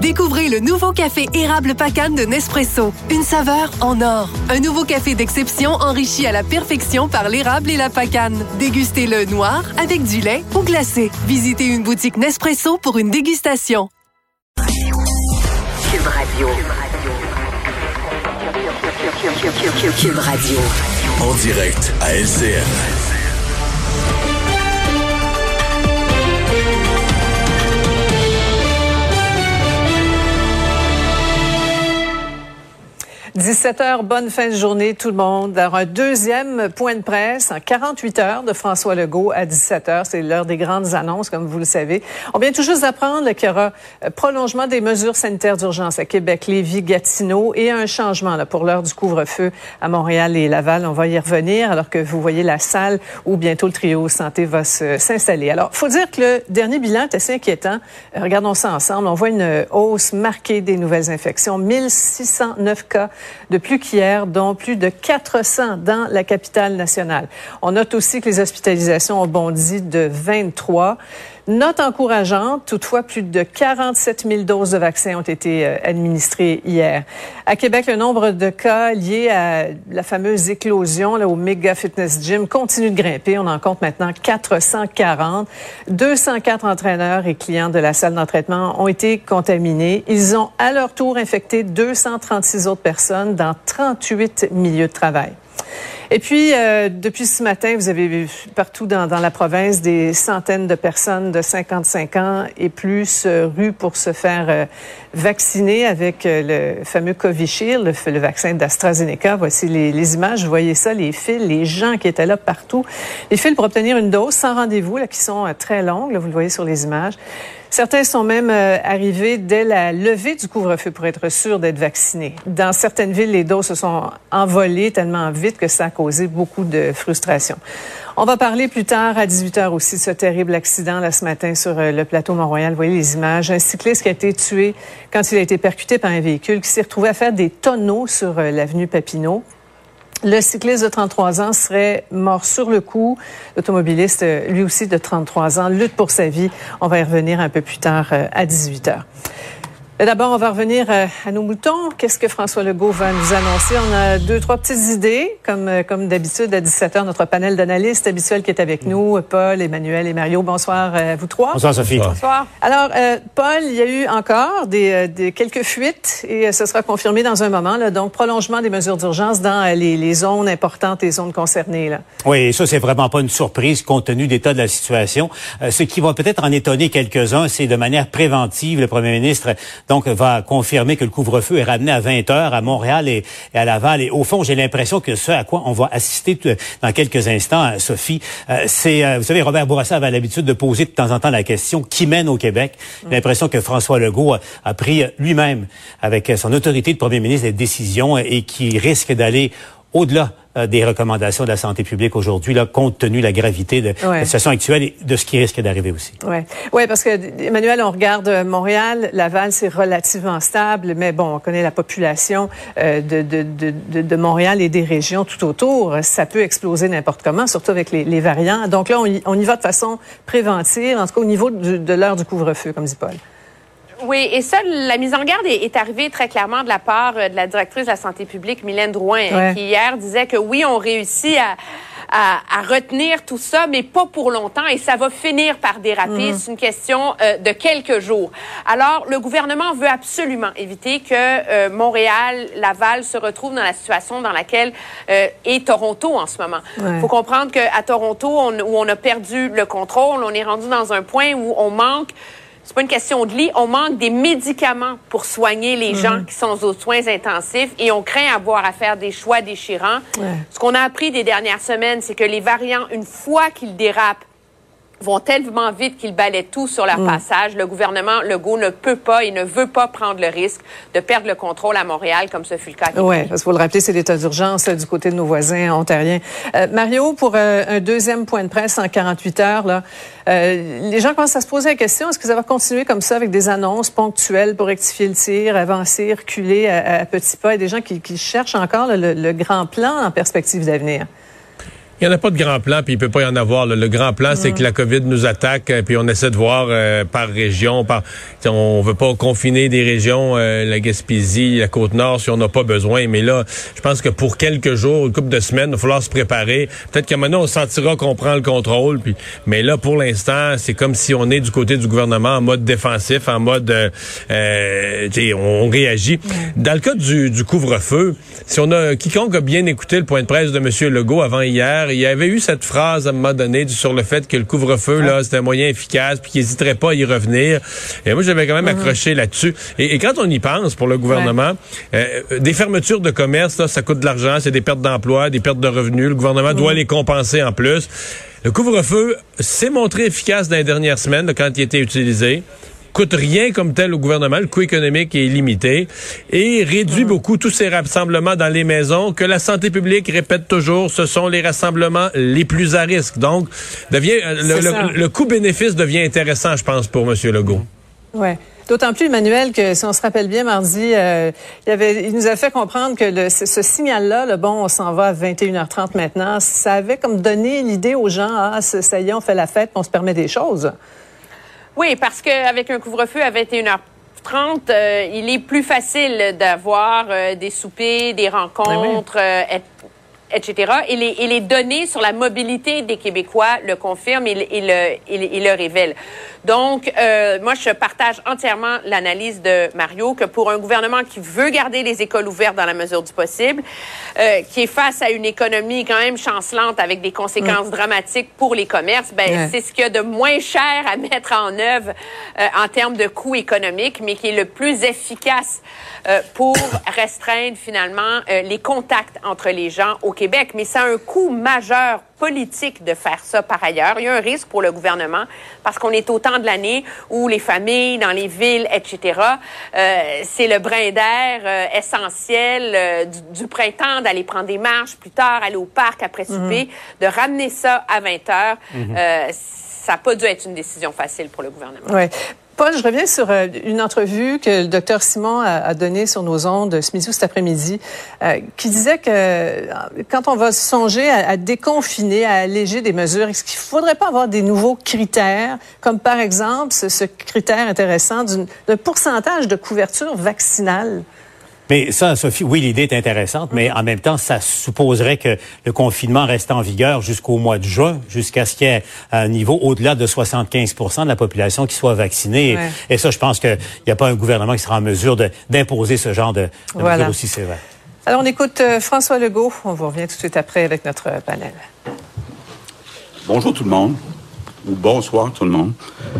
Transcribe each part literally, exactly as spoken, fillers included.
Découvrez le nouveau café érable Pacane de Nespresso. Une saveur en or. Un nouveau café d'exception enrichi à la perfection par l'érable et la pacane. Dégustez-le noir, avec du lait ou glacé. Visitez une boutique Nespresso pour une dégustation. Cube Radio. Cube Radio. En direct à L C N. dix-sept heures, bonne fin de journée tout le monde. Alors, un deuxième point de presse en quarante-huit heures de François Legault à dix-sept heures. C'est l'heure des grandes annonces, comme vous le savez. On vient tout juste d'apprendre qu'il y aura prolongement des mesures sanitaires d'urgence à Québec, Lévis, Gatineau et un changement là, pour l'heure du couvre-feu à Montréal et Laval. On va y revenir alors que vous voyez la salle où bientôt le trio santé va se, s'installer. Alors, faut dire que le dernier bilan est assez inquiétant. Regardons ça ensemble. On voit une hausse marquée des nouvelles infections. mille six cent neuf cas de plus qu'hier, dont plus de quatre cents dans la capitale nationale. On note aussi que les hospitalisations ont bondi de vingt-trois. Note encourageante, toutefois, plus de quarante-sept mille doses de vaccins ont été euh, administrées hier. À Québec, le nombre de cas liés à la fameuse éclosion là, au Mega Fitness Gym continue de grimper. On en compte maintenant quatre cent quarante. deux cent quatre entraîneurs et clients de la salle d'entraînement ont été contaminés. Ils ont à leur tour infecté deux cent trente-six autres personnes dans trente-huit milieux de travail. Et puis, euh, depuis ce matin, vous avez vu partout dans, dans la province des centaines de personnes de cinquante-cinq ans et plus euh, rues pour se faire euh, vacciner avec euh, le fameux Covishield, le, le vaccin d'AstraZeneca. Voici les, les images. Vous voyez ça, les files, les gens qui étaient là partout. Les files pour obtenir une dose sans rendez-vous, là, qui sont euh, très longues. Là, vous le voyez sur les images. Certains sont même euh, arrivés dès la levée du couvre-feu pour être sûrs d'être vaccinés. Dans certaines villes, les doses se sont envolées tellement vite que ça a causé beaucoup de frustration. On va parler plus tard à dix-huit heures aussi de ce terrible accident là ce matin sur euh, le plateau Mont-Royal. Vous voyez les images. Un cycliste qui a été tué quand il a été percuté par un véhicule qui s'est retrouvé à faire des tonneaux sur euh, l'avenue Papineau. Le cycliste de trente-trois ans serait mort sur le coup. L'automobiliste, lui aussi de trente-trois ans, lutte pour sa vie. On va y revenir un peu plus tard à dix-huit heures. D'abord, on va revenir à nos moutons. Qu'est-ce que François Legault va nous annoncer? On a deux, trois petites idées. Comme, comme d'habitude, à dix-sept heures, notre panel d'analystes habituel qui est avec nous, Paul, Emmanuel et Mario. Bonsoir à vous trois. Bonsoir, Sophie. Bonsoir. Alors, euh, Paul, il y a eu encore des, des quelques fuites et ce sera confirmé dans un moment. Là, donc, prolongement des mesures d'urgence dans les, les zones importantes, les zones concernées. Là. Oui, et ça, c'est vraiment pas une surprise compte tenu d'état de la situation. Euh, ce qui va peut-être en étonner quelques-uns, c'est de manière préventive, le premier ministre donc va confirmer que le couvre-feu est ramené à vingt heures à Montréal et, et à Laval. Et au fond, j'ai l'impression que ce à quoi on va assister dans quelques instants, Sophie, euh, c'est, euh, vous savez, Robert Bourassa avait l'habitude de poser de temps en temps la question qui mène au Québec. J'ai l'impression que François Legault a, a pris lui-même, avec son autorité de premier ministre, des décisions et qui risque d'aller au-delà euh, des recommandations de la santé publique aujourd'hui, là, compte tenu de la gravité de, ouais. de la situation actuelle et de ce qui risque d'arriver aussi. Oui, ouais, parce que, Emmanuel, on regarde Montréal, Laval, c'est relativement stable, mais bon, on connaît la population euh, de, de, de, de, de Montréal et des régions tout autour. Ça peut exploser n'importe comment, surtout avec les, les variants. Donc là, on y, on y va de façon préventive, en tout cas au niveau de, de l'heure du couvre-feu, comme dit Paul. Oui, et ça, la mise en garde est, est arrivée très clairement de la part de la directrice de la santé publique, Mylène Drouin, ouais. qui hier disait que oui, on réussit à, à, à retenir tout ça, mais pas pour longtemps, et ça va finir par déraper. Mmh. C'est une question euh, de quelques jours. Alors, le gouvernement veut absolument éviter que euh, Montréal, Laval se retrouvent dans la situation dans laquelle euh, est Toronto en ce moment. Il ouais. faut comprendre qu'à Toronto, on, où on a perdu le contrôle, on est rendu dans un point où on manque... C'est pas une question de lit. On manque des médicaments pour soigner les mm-hmm. gens qui sont aux soins intensifs et on craint avoir à faire des choix déchirants. Ouais. Ce qu'on a appris des dernières semaines, c'est que les variants, une fois qu'ils dérapent, vont tellement vite qu'ils balaient tout sur leur mmh. passage. Le gouvernement Legault ne peut pas et ne veut pas prendre le risque de perdre le contrôle à Montréal, comme ce fut le cas. Oui, parce qu'il faut le rappeler, c'est l'état d'urgence là, du côté de nos voisins ontariens. Euh, Mario, pour euh, un deuxième point de presse en quarante-huit heures, là, euh, les gens commencent à se poser la question, est-ce que ça va continuer comme ça avec des annonces ponctuelles pour rectifier le tir, avancer, reculer à, à petits pas, et des gens qui, qui cherchent encore là, le, le grand plan en perspective d'avenir? Il n'y en a pas de grand plan, puis il peut pas y en avoir. Là. Le grand plan, mmh. c'est que la COVID nous attaque, puis on essaie de voir euh, par région. Par, on veut pas confiner des régions, euh, la Gaspésie, la Côte-Nord, si on n'a pas besoin. Mais là, je pense que pour quelques jours, une couple de semaines, il va falloir se préparer. Peut-être qu'à maintenant, on sentira qu'on prend le contrôle. Puis, mais là, pour l'instant, c'est comme si on est du côté du gouvernement en mode défensif, en mode, euh, euh, on, on réagit. Mmh. Dans le cas du, du couvre-feu, si on a quiconque a bien écouté le point de presse de M. Legault avant hier, il y avait eu cette phrase à un moment donné sur le fait que le couvre-feu, là, c'était un moyen efficace, puis qu'il n'hésiterait pas à y revenir. Et moi, j'avais quand même mm-hmm. accroché là-dessus. Et, et quand on y pense, pour le gouvernement, ouais. euh, des fermetures de commerce, là, ça coûte de l'argent, c'est des pertes d'emploi, des pertes de revenus. Le gouvernement mm-hmm. doit les compenser en plus. Le couvre-feu s'est montré efficace dans les dernières semaines, là, quand il était utilisé. Coûte rien comme tel au gouvernement, le coût économique est limité et réduit mmh. beaucoup tous ces rassemblements dans les maisons que la santé publique répète toujours, ce sont les rassemblements les plus à risque. Donc, devient le, le, le coût-bénéfice devient intéressant, je pense, pour M. Legault. Ouais. D'autant plus, Emmanuel, que si on se rappelle bien, mardi, euh, il, avait, il nous a fait comprendre que le, ce, ce signal-là, le bon, on s'en va à vingt et une heures trente maintenant, ça avait comme donné l'idée aux gens, ah, ça y est, on fait la fête, on se permet des choses. Oui, parce qu'avec un couvre-feu à vingt et une heures trente, euh, il est plus facile d'avoir euh, des soupers, des rencontres, euh, et, et cetera. Et les, et les données sur la mobilité des Québécois le confirment et, et, le, et, et le révèlent. Donc, euh, moi, je partage entièrement l'analyse de Mario que pour un gouvernement qui veut garder les écoles ouvertes dans la mesure du possible, euh, qui est face à une économie quand même chancelante avec des conséquences mmh. dramatiques pour les commerces, ben ouais. c'est ce qu'il y a de moins cher à mettre en œuvre euh, en termes de coûts économiques, mais qui est le plus efficace euh, pour restreindre finalement euh, les contacts entre les gens au Québec. Mais ça a un coût majeur politique de faire ça par ailleurs. Il y a un risque pour le gouvernement parce qu'on est au temps de l'année où les familles dans les villes, et cetera, euh, c'est le brin d'air euh, essentiel euh, du, du printemps, d'aller prendre des marches plus tard, aller au parc après souper, mm-hmm. de ramener ça à vingt heures. Mm-hmm. Euh, ça n'a pas dû être une décision facile pour le gouvernement. Ouais. Paul, je reviens sur euh, une entrevue que le docteur Simon a, a donnée sur nos ondes ce midi ou cet après-midi, euh, qui disait que euh, quand on va songer à, à déconfiner, à alléger des mesures, est-ce qu'il faudrait pas avoir des nouveaux critères, comme par exemple ce, ce critère intéressant d'une, d'un pourcentage de couverture vaccinale? Mais ça, Sophie, oui, l'idée est intéressante, mais en même temps, ça supposerait que le confinement reste en vigueur jusqu'au mois de juin, jusqu'à ce qu'il y ait un niveau au-delà de soixante-quinze pour cent de la population qui soit vaccinée. Ouais. Et, et ça, je pense qu'il n'y a pas un gouvernement qui sera en mesure de, d'imposer ce genre de, de voilà. mesures aussi sévères. Alors, on écoute euh, François Legault. On vous revient tout de suite après avec notre panel. Bonjour tout le monde, ou bonsoir tout le monde.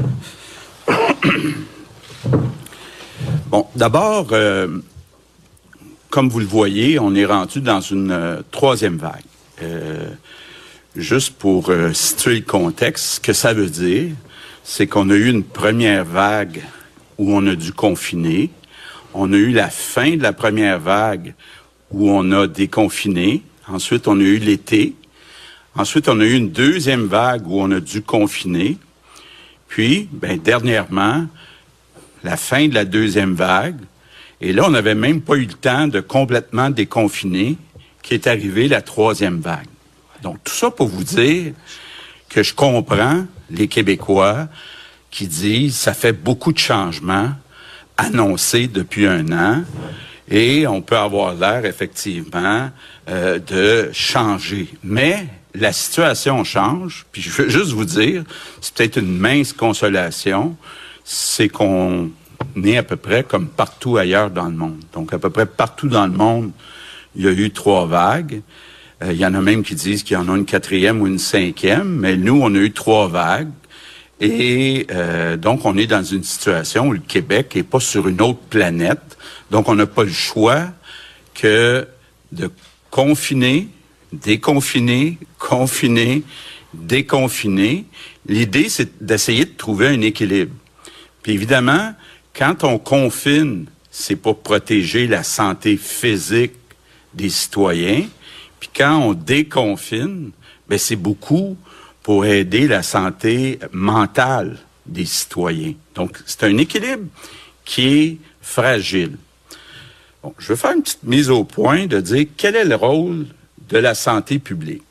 Bon, d'abord... Euh, Comme vous le voyez, on est rendu dans une euh, troisième vague. Euh, juste pour euh, situer le contexte, ce que ça veut dire, c'est qu'on a eu une première vague où on a dû confiner. On a eu la fin de la première vague où on a déconfiné. Ensuite, on a eu l'été. Ensuite, on a eu une deuxième vague où on a dû confiner. Puis, ben, dernièrement, la fin de la deuxième vague. Et là, on n'avait même pas eu le temps de complètement déconfiner, qui est arrivée la troisième vague. Donc, tout ça pour vous dire que je comprends les Québécois qui disent ça fait beaucoup de changements annoncés depuis un an et on peut avoir l'air, effectivement, euh, de changer. Mais la situation change, puis je veux juste vous dire, c'est peut-être une mince consolation, c'est qu'on... On est à peu près comme partout ailleurs dans le monde. Donc, à peu près partout dans le monde, il y a eu trois vagues. Euh, il y en a même qui disent qu'il y en a une quatrième ou une cinquième, mais nous, on a eu trois vagues. Et euh, donc, on est dans une situation où le Québec n'est pas sur une autre planète. Donc, on n'a pas le choix que de confiner, déconfiner, confiner, déconfiner. L'idée, c'est d'essayer de trouver un équilibre. Puis évidemment, quand on confine, c'est pour protéger la santé physique des citoyens. Puis quand on déconfine, ben c'est beaucoup pour aider la santé mentale des citoyens. Donc, c'est un équilibre qui est fragile. Bon, je vais faire une petite mise au point de dire quel est le rôle de la santé publique.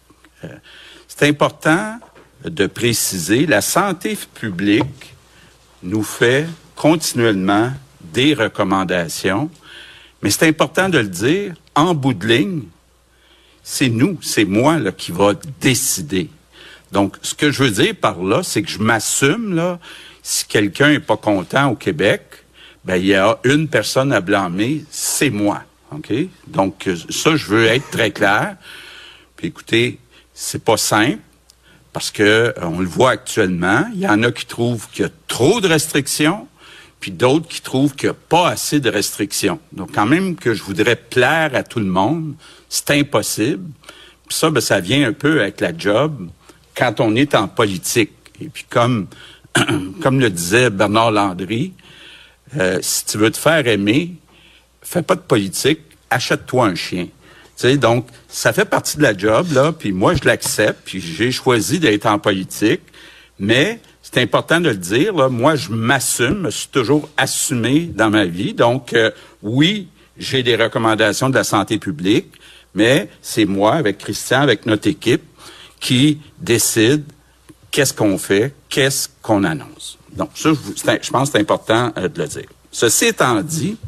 Euh, c'est important de préciser, la santé publique nous fait continuellement des recommandations, mais c'est important de le dire, en bout de ligne, c'est nous, c'est moi là, qui va décider. Donc, ce que je veux dire par là, c'est que je m'assume, là, si quelqu'un est pas content au Québec, ben il y a une personne à blâmer, c'est moi. OK? Donc, ça, je veux être très clair. Puis écoutez, c'est pas simple, parce que on le voit actuellement, il y en a qui trouvent qu'il y a trop de restrictions, puis d'autres qui trouvent qu'il n'y a pas assez de restrictions. Donc, quand même que je voudrais plaire à tout le monde, c'est impossible. Puis ça, ben, ça vient un peu avec la job quand on est en politique. Et puis comme comme le disait Bernard Landry, euh, si tu veux te faire aimer, fais pas de politique, achète-toi un chien. Tu sais, donc, ça fait partie de la job, là, puis moi, je l'accepte, puis j'ai choisi d'être en politique, mais c'est important de le dire, là, moi, je m'assume, je suis toujours assumé dans ma vie, donc, euh, oui, j'ai des recommandations de la santé publique, mais c'est moi, avec Christian, avec notre équipe, qui décide qu'est-ce qu'on fait, qu'est-ce qu'on annonce. Donc, ça, je, je pense que c'est important euh, de le dire. Ceci étant dit,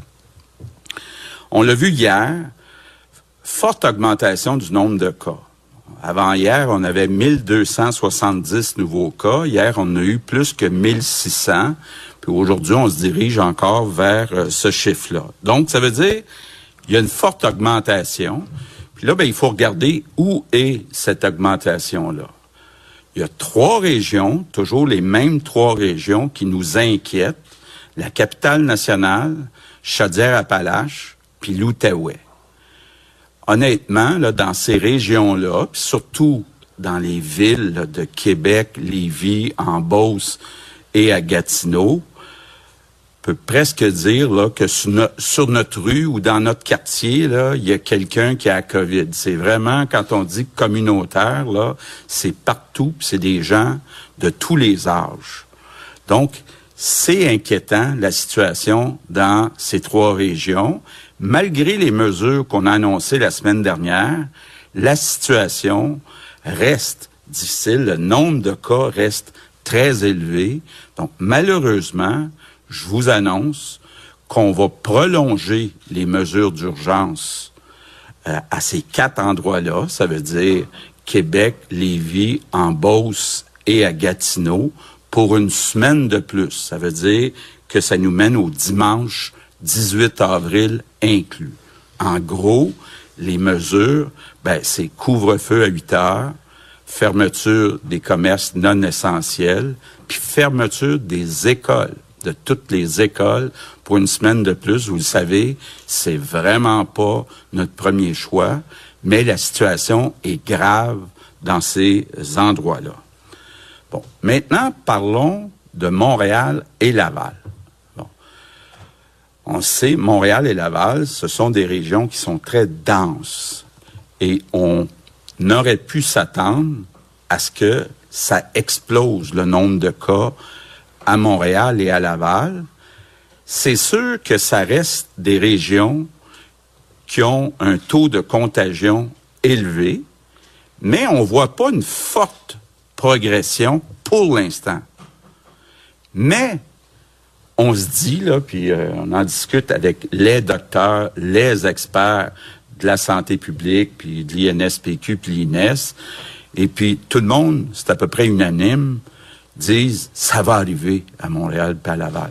on l'a vu hier, forte augmentation du nombre de cas. Avant hier, on avait mille deux cent soixante-dix nouveaux cas. Hier, on a eu plus que mille six cents. Puis aujourd'hui, on se dirige encore vers euh, ce chiffre-là. Donc, ça veut dire il y a une forte augmentation. Puis là, ben, il faut regarder où est cette augmentation-là. Il y a trois régions, toujours les mêmes trois régions qui nous inquiètent. La capitale nationale, Chaudière-Appalaches, puis l'Outaouais. Honnêtement, là, dans ces régions-là, puis surtout dans les villes là, de Québec, Lévis, en Beauce et à Gatineau, on peut presque dire là, que sur, no- sur notre rue ou dans notre quartier, là, il y a quelqu'un qui a la COVID. C'est vraiment, quand on dit communautaire, là, c'est partout, puis c'est des gens de tous les âges. Donc, c'est inquiétant, la situation dans ces trois régions. Malgré les mesures qu'on a annoncées la semaine dernière, la situation reste difficile. Le nombre de cas reste très élevé. Donc, malheureusement, je vous annonce qu'on va prolonger les mesures d'urgence euh, à ces quatre endroits-là. Ça veut dire Québec, Lévis, en Beauce et à Gatineau pour une semaine de plus. Ça veut dire que ça nous mène au dimanche dix-huit avril inclus. En gros, les mesures, ben, c'est couvre-feu à huit heures, fermeture des commerces non essentiels, puis fermeture des écoles, de toutes les écoles pour une semaine de plus. Vous le savez, c'est vraiment pas notre premier choix, mais la situation est grave dans ces endroits-là. Bon, maintenant, parlons de Montréal et Laval. Bon. On sait, Montréal et Laval, ce sont des régions qui sont très denses et on aurait pu s'attendre à ce que ça explose le nombre de cas à Montréal et à Laval. C'est sûr que ça reste des régions qui ont un taux de contagion élevé, mais on voit pas une forte progression pour l'instant. Mais on se dit, là, puis euh, on en discute avec les docteurs, les experts de la santé publique, puis de l'I N S P Q, puis l'I N E S, et puis tout le monde, c'est à peu près unanime, disent ça va arriver à Montréal puis à Laval.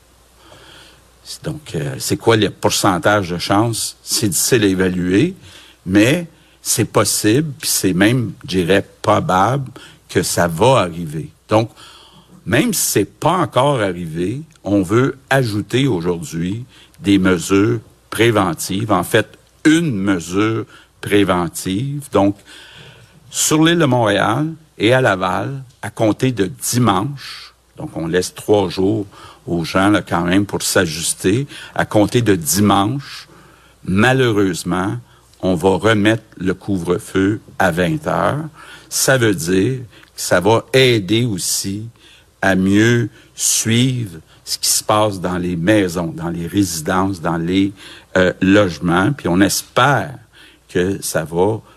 Donc, euh, c'est quoi le pourcentage de chance? C'est difficile à évaluer, mais c'est possible, puis c'est même, je dirais, probable que ça va arriver. Donc, même si c'est pas encore arrivé, on veut ajouter aujourd'hui des mesures préventives. En fait, une mesure préventive. Donc, sur l'île de Montréal et à Laval, à compter de dimanche, donc on laisse trois jours aux gens là, quand même pour s'ajuster, à compter de dimanche, malheureusement, on va remettre le couvre-feu à vingt heures. Ça veut dire que ça va aider aussi à mieux suivre ce qui se passe dans les maisons, dans les résidences, dans les euh, logements. Puis on espère que ça va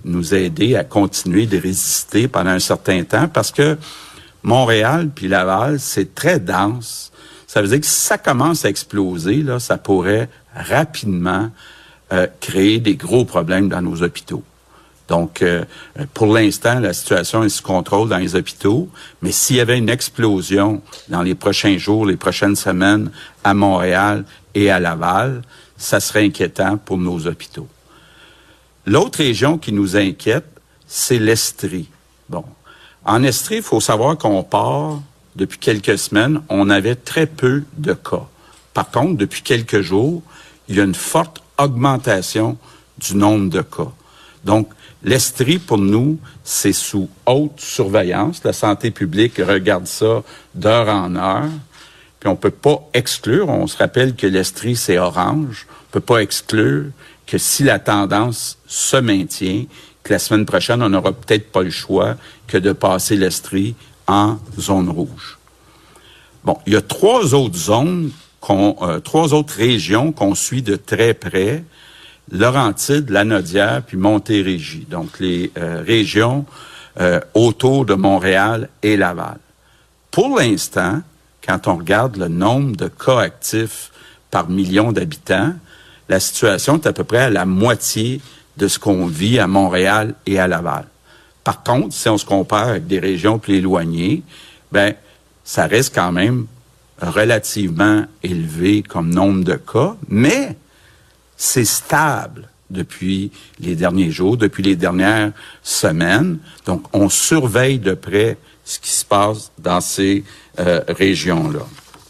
nous aider à continuer de résister pendant un certain temps parce que Montréal puis Laval, c'est très dense. Ça veut dire que si ça commence à exploser, là, ça pourrait rapidement euh, créer des gros problèmes dans nos hôpitaux. Donc, euh, pour l'instant, la situation est sous contrôle dans les hôpitaux, mais s'il y avait une explosion dans les prochains jours, les prochaines semaines à Montréal et à Laval, ça serait inquiétant pour nos hôpitaux. L'autre région qui nous inquiète, c'est l'Estrie. Bon, en Estrie, il faut savoir qu'on part, depuis quelques semaines, on avait très peu de cas. Par contre, depuis quelques jours, il y a une forte augmentation du nombre de cas. Donc, l'Estrie, pour nous, c'est sous haute surveillance. La santé publique regarde ça d'heure en heure. Puis on peut pas exclure, on se rappelle que l'Estrie, c'est orange. On peut pas exclure que si la tendance se maintient, que la semaine prochaine, on n'aura peut-être pas le choix que de passer l'Estrie en zone rouge. Bon, il y a trois autres zones, qu'on, euh, trois autres régions qu'on suit de très près. Laurentides, Lanaudière, puis Montérégie. Donc, les euh, régions euh, autour de Montréal et Laval. Pour l'instant, quand on regarde le nombre de cas actifs par million d'habitants, la situation est à peu près à la moitié de ce qu'on vit à Montréal et à Laval. Par contre, si on se compare avec des régions plus éloignées, ben, ça reste quand même relativement élevé comme nombre de cas, mais c'est stable depuis les derniers jours, depuis les dernières semaines. Donc, on surveille de près ce qui se passe dans ces euh, régions-là.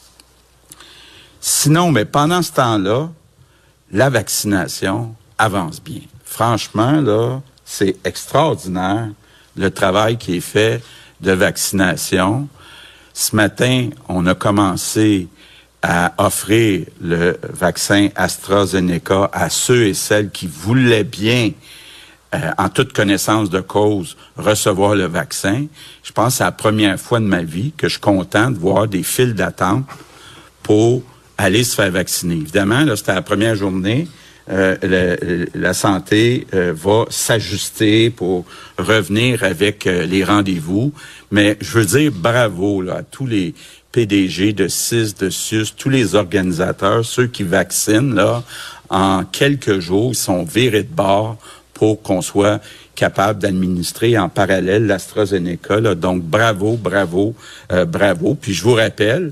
Sinon, mais pendant ce temps-là, la vaccination avance bien. Franchement, là, c'est extraordinaire le travail qui est fait de vaccination. Ce matin, on a commencé à offrir le vaccin AstraZeneca à ceux et celles qui voulaient bien, euh, en toute connaissance de cause, recevoir le vaccin. Je pense que c'est la première fois de ma vie que je suis content de voir des files d'attente pour aller se faire vacciner. Évidemment, là, c'était la première journée. Euh, le, la santé euh, va s'ajuster pour revenir avec euh, les rendez-vous. Mais je veux dire bravo là, à tous les P D G de C I S, de C I U S, tous les organisateurs, ceux qui vaccinent, là, en quelques jours, ils sont virés de bord pour qu'on soit capable d'administrer en parallèle l'AstraZeneca. Là. Donc, bravo, bravo, euh, bravo. Puis je vous rappelle,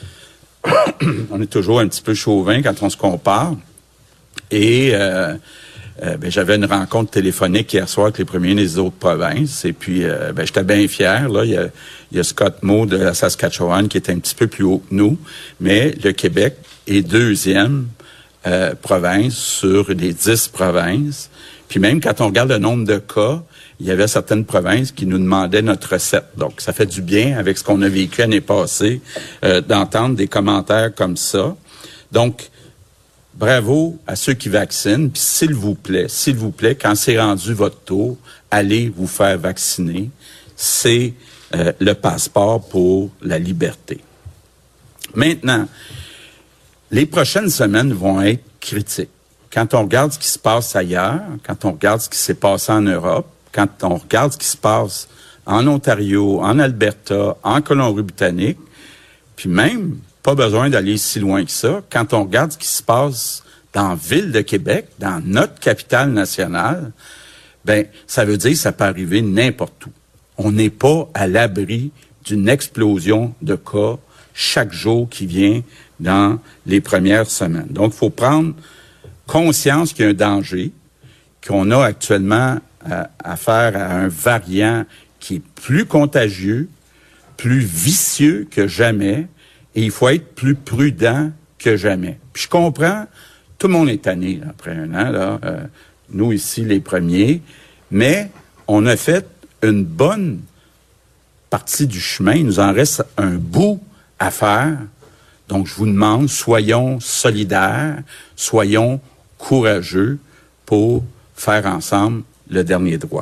on est toujours un petit peu chauvin quand on se compare. Et euh, euh, ben, j'avais une rencontre téléphonique hier soir avec les premiers des autres provinces. Et puis, euh, ben, j'étais bien fier. Là, il y a, il y a Scott Moe de la Saskatchewan qui est un petit peu plus haut que nous. Mais le Québec est deuxième euh, province sur les dix provinces. Puis même quand on regarde le nombre de cas, il y avait certaines provinces qui nous demandaient notre recette. Donc, ça fait du bien avec ce qu'on a vécu l'année passée euh, d'entendre des commentaires comme ça. Donc, bravo à ceux qui vaccinent. Puis s'il vous plaît, s'il vous plaît, quand c'est rendu votre tour, allez vous faire vacciner. C'est euh, le passeport pour la liberté. Maintenant, les prochaines semaines vont être critiques. Quand on regarde ce qui se passe ailleurs, quand on regarde ce qui s'est passé en Europe, quand on regarde ce qui se passe en Ontario, en Alberta, en Colombie-Britannique, puis même, pas besoin d'aller si loin que ça, quand on regarde ce qui se passe dans la ville de Québec, dans notre capitale nationale, ben ça veut dire que ça peut arriver n'importe où. On n'est pas à l'abri d'une explosion de cas chaque jour qui vient dans les premières semaines. Donc, il faut prendre conscience qu'il y a un danger, qu'on a actuellement à, à faire à un variant qui est plus contagieux, plus vicieux que jamais, et il faut être plus prudent que jamais. Puis je comprends, tout le monde est tanné là, après un an, là, euh, nous ici les premiers, mais on a fait une bonne partie du chemin. Il nous en reste un bout à faire. Donc je vous demande, soyons solidaires, soyons courageux pour faire ensemble le dernier droit.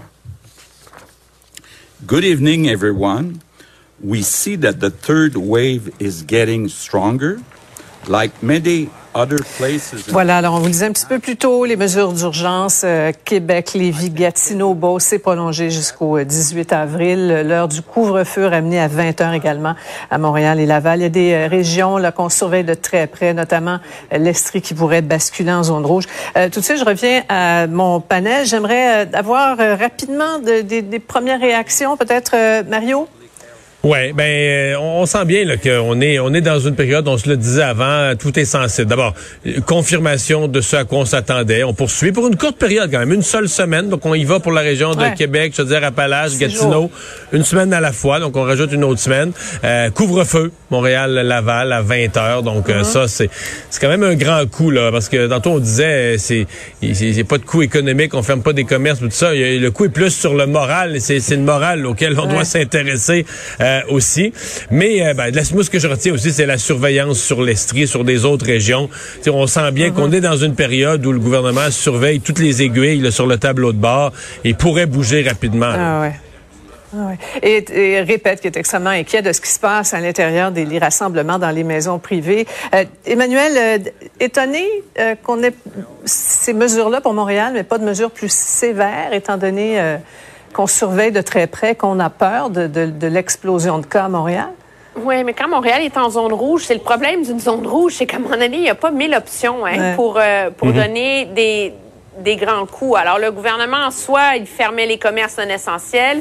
Good evening, everyone. We see that the third wave is getting stronger. Like many Voilà, alors on vous le disait un petit peu plus tôt, les mesures d'urgence, euh, Québec, Lévis, Gatineau, Beauce, c'est prolongé jusqu'au dix-huit avril. L'heure du couvre-feu ramenée à vingt heures également à Montréal et Laval. Il y a des euh, régions là qu'on surveille de très près, notamment euh, l'Estrie qui pourrait basculer en zone rouge. Euh, tout de suite, je reviens à mon panel. J'aimerais euh, avoir euh, rapidement de, de, des premières réactions, peut-être euh, Mario? Ouais, ben euh, on sent bien là qu'on est on est dans une période, on se le disait avant, tout est sensible. D'abord, confirmation de ce à quoi on s'attendait. On poursuit pour une courte période quand même, une seule semaine. Donc on y va pour la région de ouais. Québec, je veux dire Appalaches, Gatineau, une semaine à la fois. Donc on rajoute une autre semaine. Euh, couvre-feu, Montréal, Laval à vingt heures. Donc mm-hmm. euh, ça c'est c'est quand même un grand coup là, parce que tantôt on disait c'est il n'y a pas de coût économique, on ferme pas des commerces, tout ça. Y a, le coût est plus sur le moral. Et c'est c'est le moral auquel on ouais. doit s'intéresser. Euh, aussi. Mais euh, ben, de la, moi, ce que je retiens aussi, c'est la surveillance sur l'Estrie, sur des autres régions. T'sais, on sent bien mm-hmm. qu'on est dans une période où le gouvernement surveille toutes les aiguilles là, sur le tableau de bord et pourrait bouger rapidement. Ah ouais. Ah ouais. Et, et répète qu'il est extrêmement inquiet de ce qui se passe à l'intérieur des, des rassemblements dans les maisons privées. Euh, Emmanuel, euh, étonné euh, qu'on ait ces mesures-là pour Montréal, mais pas de mesures plus sévères, étant donné... Euh, qu'on surveille de très près, qu'on a peur de, de, de l'explosion de cas à Montréal? Oui, mais quand Montréal est en zone rouge, c'est le problème d'une zone rouge, c'est qu'à un moment donné, il n'y a pas mille options hein, ouais. pour, euh, pour mm-hmm. donner des, des grands coups. Alors, le gouvernement, soit il fermait les commerces non essentiels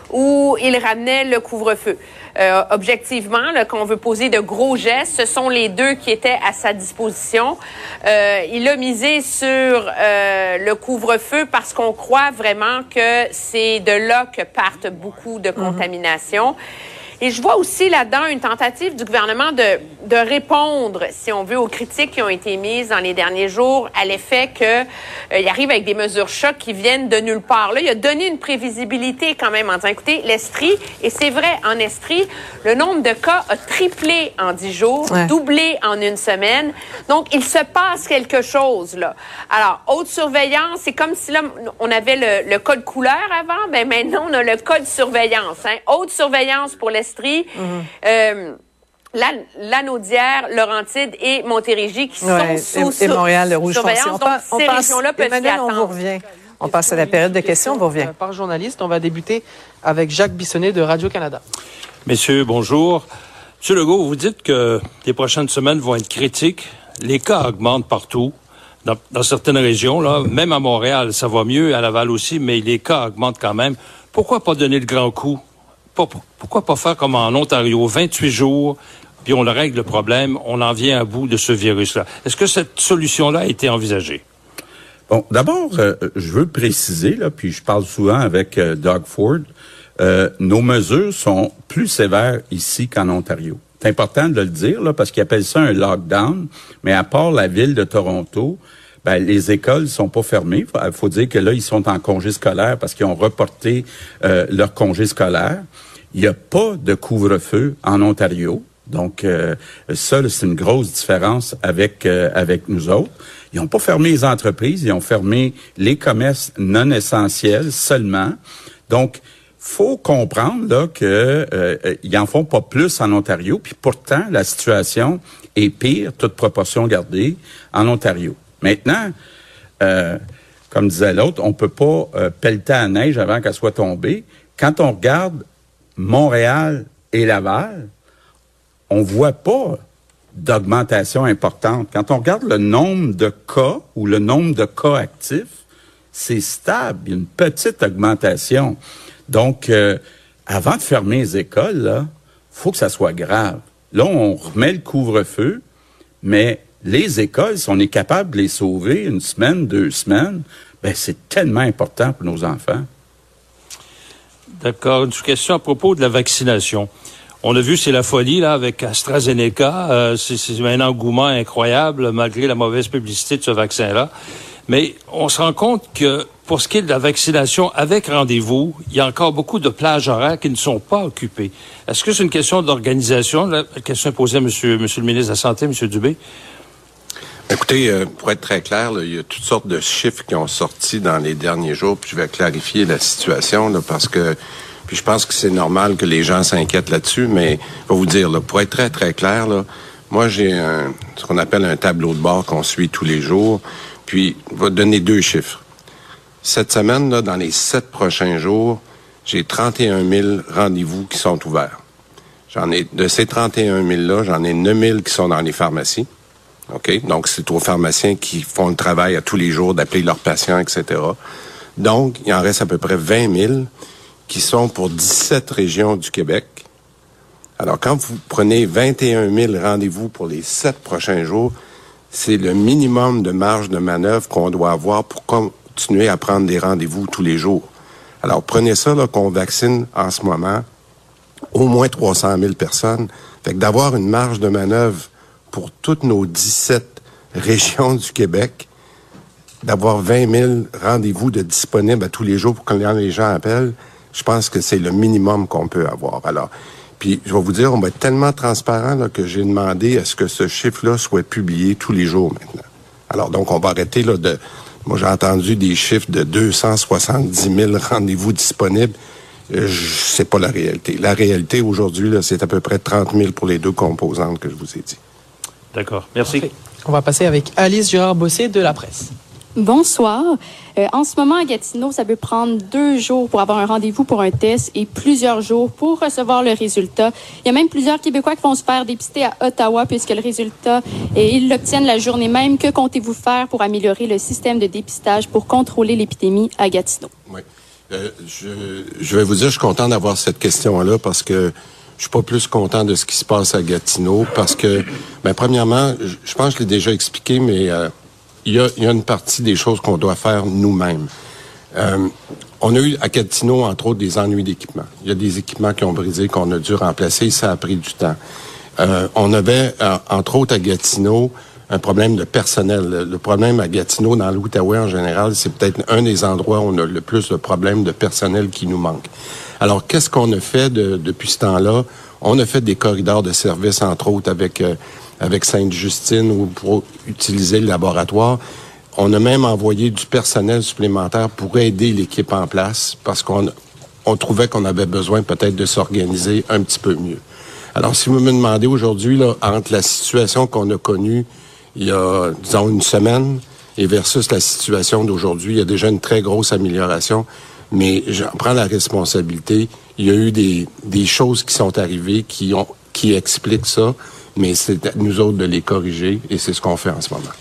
ou il ramenait le couvre-feu. Euh, objectivement, là, qu'on veut poser de gros gestes, ce sont les deux qui étaient à sa disposition. Euh, il a misé sur euh, le couvre-feu parce qu'on croit vraiment que c'est de là que partent beaucoup de contaminations. Mm-hmm. Et je vois aussi là-dedans une tentative du gouvernement de, de répondre, si on veut, aux critiques qui ont été mises dans les derniers jours à l'effet qu'il euh, arrive avec des mesures chocs qui viennent de nulle part. Là, il a donné une prévisibilité quand même en disant, écoutez, l'Estrie, et c'est vrai, en Estrie, le nombre de cas a triplé en dix jours, ouais. doublé en une semaine. Donc, il se passe quelque chose, là. Alors, haute surveillance, c'est comme si là, on avait le, le code couleur avant, ben maintenant, on a le code surveillance. Hein. Haute surveillance pour l'Estrie. Mm-hmm. Euh, Lanaudière, Laurentide et Montérégie qui ouais, sont sous et, et Montréal, le rouge foncé. Donc, on ces régions-là peuvent s'y attendre. On vous revient. On passe à la période de questions. On vous revient. Par journaliste, on va débuter avec Jacques Bissonnet de Radio-Canada. Messieurs, bonjour. Monsieur Legault, vous dites que les prochaines semaines vont être critiques. Les cas augmentent partout. Dans, dans certaines régions, là, même à Montréal, ça va mieux, à Laval aussi, mais les cas augmentent quand même. Pourquoi pas donner le grand coup? Pourquoi pas faire comme en Ontario, vingt-huit jours, puis on le règle le problème, on en vient à bout de ce virus-là. Est-ce que cette solution-là a été envisagée? Bon, d'abord, euh, je veux préciser, là, puis je parle souvent avec euh, Doug Ford, euh, nos mesures sont plus sévères ici qu'en Ontario. C'est important de le dire, là, parce qu'ils appellent ça un lockdown, mais à part la ville de Toronto, ben, les écoles sont pas fermées. Il faut dire que là, ils sont en congé scolaire parce qu'ils ont reporté euh, leur congé scolaire. Il n'y a pas de couvre-feu en Ontario. Donc, euh, ça, c'est une grosse différence avec euh, avec nous autres. Ils n'ont pas fermé les entreprises, ils ont fermé les commerces non essentiels seulement. Donc, faut comprendre là que euh, ils en font pas plus en Ontario. Puis pourtant, la situation est pire, toute proportion gardée, en Ontario. Maintenant, euh, comme disait l'autre, on peut pas euh, pelleter à la neige avant qu'elle soit tombée. Quand on regarde Montréal et Laval, on voit pas d'augmentation importante. Quand on regarde le nombre de cas ou le nombre de cas actifs, c'est stable. Il y a une petite augmentation. Donc, euh, avant de fermer les écoles, là, faut que ça soit grave. Là, on remet le couvre-feu, mais les écoles, si on est capable de les sauver une semaine, deux semaines, ben c'est tellement important pour nos enfants. D'accord. Une question à propos de la vaccination. On a vu, c'est la folie là avec AstraZeneca. Euh, c'est, c'est un engouement incroyable malgré la mauvaise publicité de ce vaccin-là. Mais on se rend compte que pour ce qui est de la vaccination avec rendez-vous, il y a encore beaucoup de plages horaires qui ne sont pas occupées. Est-ce que c'est une question d'organisation? La question est posée à monsieur, monsieur le ministre de la Santé, monsieur Dubé. Écoutez, euh, pour être très clair, là, il y a toutes sortes de chiffres qui ont sorti dans les derniers jours, puis je vais clarifier la situation, là, parce que, puis je pense que c'est normal que les gens s'inquiètent là-dessus, mais je vais vous dire, là, pour être très, très clair, là, Moi, j'ai un, ce qu'on appelle un tableau de bord qu'on suit tous les jours. Puis, je vais te donner deux chiffres. Cette semaine, là, dans les sept prochains jours, j'ai trente et un mille rendez-vous qui sont ouverts. J'en ai, de ces trente et un mille-là, j'en ai neuf mille qui sont dans les pharmacies. OK? Donc, c'est aux pharmaciens qui font le travail à tous les jours d'appeler leurs patients, et cetera. Donc, il en reste à peu près vingt mille qui sont pour dix-sept régions du Québec. Alors, quand vous prenez vingt et un mille rendez-vous pour les sept prochains jours, c'est le minimum de marge de manœuvre qu'on doit avoir pour continuer à prendre des rendez-vous tous les jours. Alors, prenez ça, là, qu'on vaccine en ce moment au moins trois cent mille personnes. Fait que d'avoir une marge de manœuvre pour toutes nos dix-sept régions du Québec, d'avoir vingt mille rendez-vous de disponibles à tous les jours pour que les gens appellent, je pense que c'est le minimum qu'on peut avoir. Alors, puis je vais vous dire, on va être tellement transparent là, que j'ai demandé à ce que ce chiffre-là soit publié tous les jours maintenant. Alors, donc, on va arrêter là de... Moi, j'ai entendu des chiffres de deux cent soixante-dix mille rendez-vous disponibles. Euh, c'est pas la réalité. La réalité, aujourd'hui, là, c'est à peu près trente mille pour les deux composantes que je vous ai dit. D'accord. Merci. Parfait. On va passer avec Alice Girard-Bossé de La Presse. Bonsoir. Euh, en ce moment, à Gatineau, ça peut prendre deux jours pour avoir un rendez-vous pour un test et plusieurs jours pour recevoir le résultat. Il y a même plusieurs Québécois qui vont se faire dépister à Ottawa puisque le résultat, et ils l'obtiennent la journée même. Que comptez-vous faire pour améliorer le système de dépistage pour contrôler l'épidémie à Gatineau? Oui. Euh, je, je vais vous dire, je suis content d'avoir cette question-là parce que je suis pas plus content de ce qui se passe à Gatineau parce que, ben, premièrement, je, je pense que je l'ai déjà expliqué, mais... Euh, Il y, a, il y a une partie des choses qu'on doit faire nous-mêmes. Euh, on a eu à Gatineau, entre autres, des ennuis d'équipement. Il y a des équipements qui ont brisé, qu'on a dû remplacer. Ça a pris du temps. Euh, on avait, euh, entre autres, à Gatineau, un problème de personnel. Le, le problème à Gatineau, dans l'Outaouais en général, c'est peut-être un des endroits où on a le plus de problèmes de personnel qui nous manque. Alors, qu'est-ce qu'on a fait de, depuis ce temps-là? On a fait des corridors de service, entre autres, avec... Euh, avec Sainte-Justine ou pour utiliser le laboratoire. On a même envoyé du personnel supplémentaire pour aider l'équipe en place parce qu'on on trouvait qu'on avait besoin peut-être de s'organiser un petit peu mieux. Alors, si vous me demandez aujourd'hui, là, entre la situation qu'on a connue il y a, disons, une semaine et versus la situation d'aujourd'hui, il y a déjà une très grosse amélioration, mais j'en prends la responsabilité. Il y a eu des, des choses qui sont arrivées qui ont, qui expliquent ça. Mais c'est à nous autres de les corriger et c'est ce qu'on fait en ce moment.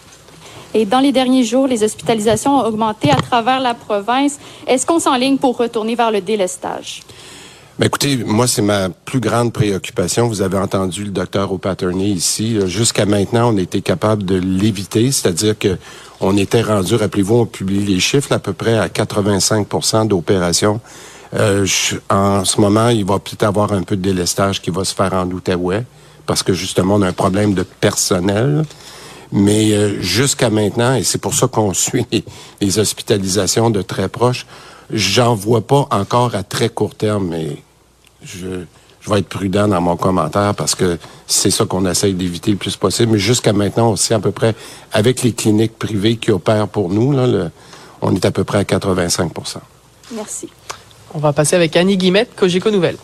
Et dans les derniers jours, les hospitalisations ont augmenté à travers la province. Est-ce qu'on s'enligne pour retourner vers le délestage? Ben écoutez, moi, c'est ma plus grande préoccupation. Vous avez entendu le docteur O'Patterney ici. Jusqu'à maintenant, on a été capable de l'éviter, c'est-à-dire que on était rendu, rappelez-vous, on publie les chiffres, à peu près à quatre-vingt-cinq pour cent d'opérations. Euh, je, en ce moment, il va peut-être avoir un peu de délestage qui va se faire en Outaouais, parce que justement, on a un problème de personnel. Mais euh, jusqu'à maintenant, et c'est pour ça qu'on suit les, les hospitalisations de très proche, j'en vois pas encore à très court terme, mais je, je vais être prudent dans mon commentaire parce que c'est ça qu'on essaye d'éviter le plus possible. Mais jusqu'à maintenant, on sait à peu près, avec les cliniques privées qui opèrent pour nous, là, le, on est à peu près à quatre-vingt-cinq pour cent. Merci. On va passer avec Annie Guillemette, Cogeco Nouvelles.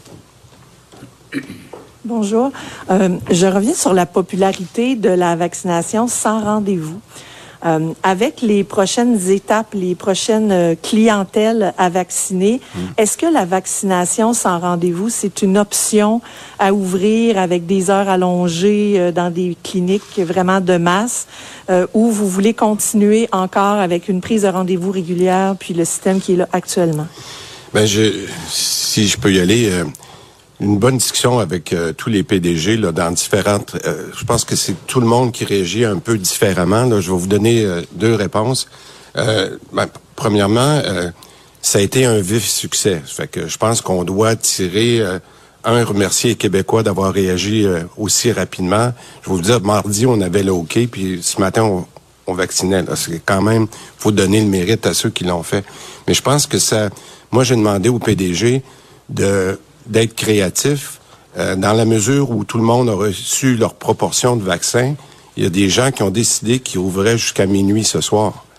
Bonjour. Euh, je reviens sur la popularité de la vaccination sans rendez-vous. Euh, avec les prochaines étapes, les prochaines euh, clientèles à vacciner, mmh. est-ce que la vaccination sans rendez-vous, c'est une option à ouvrir avec des heures allongées euh, dans des cliniques vraiment de masse, euh, ou vous voulez continuer encore avec une prise de rendez-vous régulière puis le système qui est là actuellement? Ben, je, si je peux y aller... Euh Une bonne discussion avec euh, tous les P D G là, dans différentes... Euh, je pense que c'est tout le monde qui réagit un peu différemment. Là. Je vais vous donner euh, deux réponses. Euh, ben, premièrement, euh, ça a été un vif succès. Fait que je pense qu'on doit tirer... Euh, un, remercier les Québécois d'avoir réagi euh, aussi rapidement. Je vais vous dire, mardi, on avait le OK, puis ce matin, on, on vaccinait. Là. C'est quand même... faut donner le mérite à ceux qui l'ont fait. Mais je pense que ça... Moi, j'ai demandé au P D G de... d'être créatif, euh, dans la mesure où tout le monde a reçu leur proportion de vaccins. Il y a des gens qui ont décidé qu'ils ouvraient jusqu'à minuit ce soir.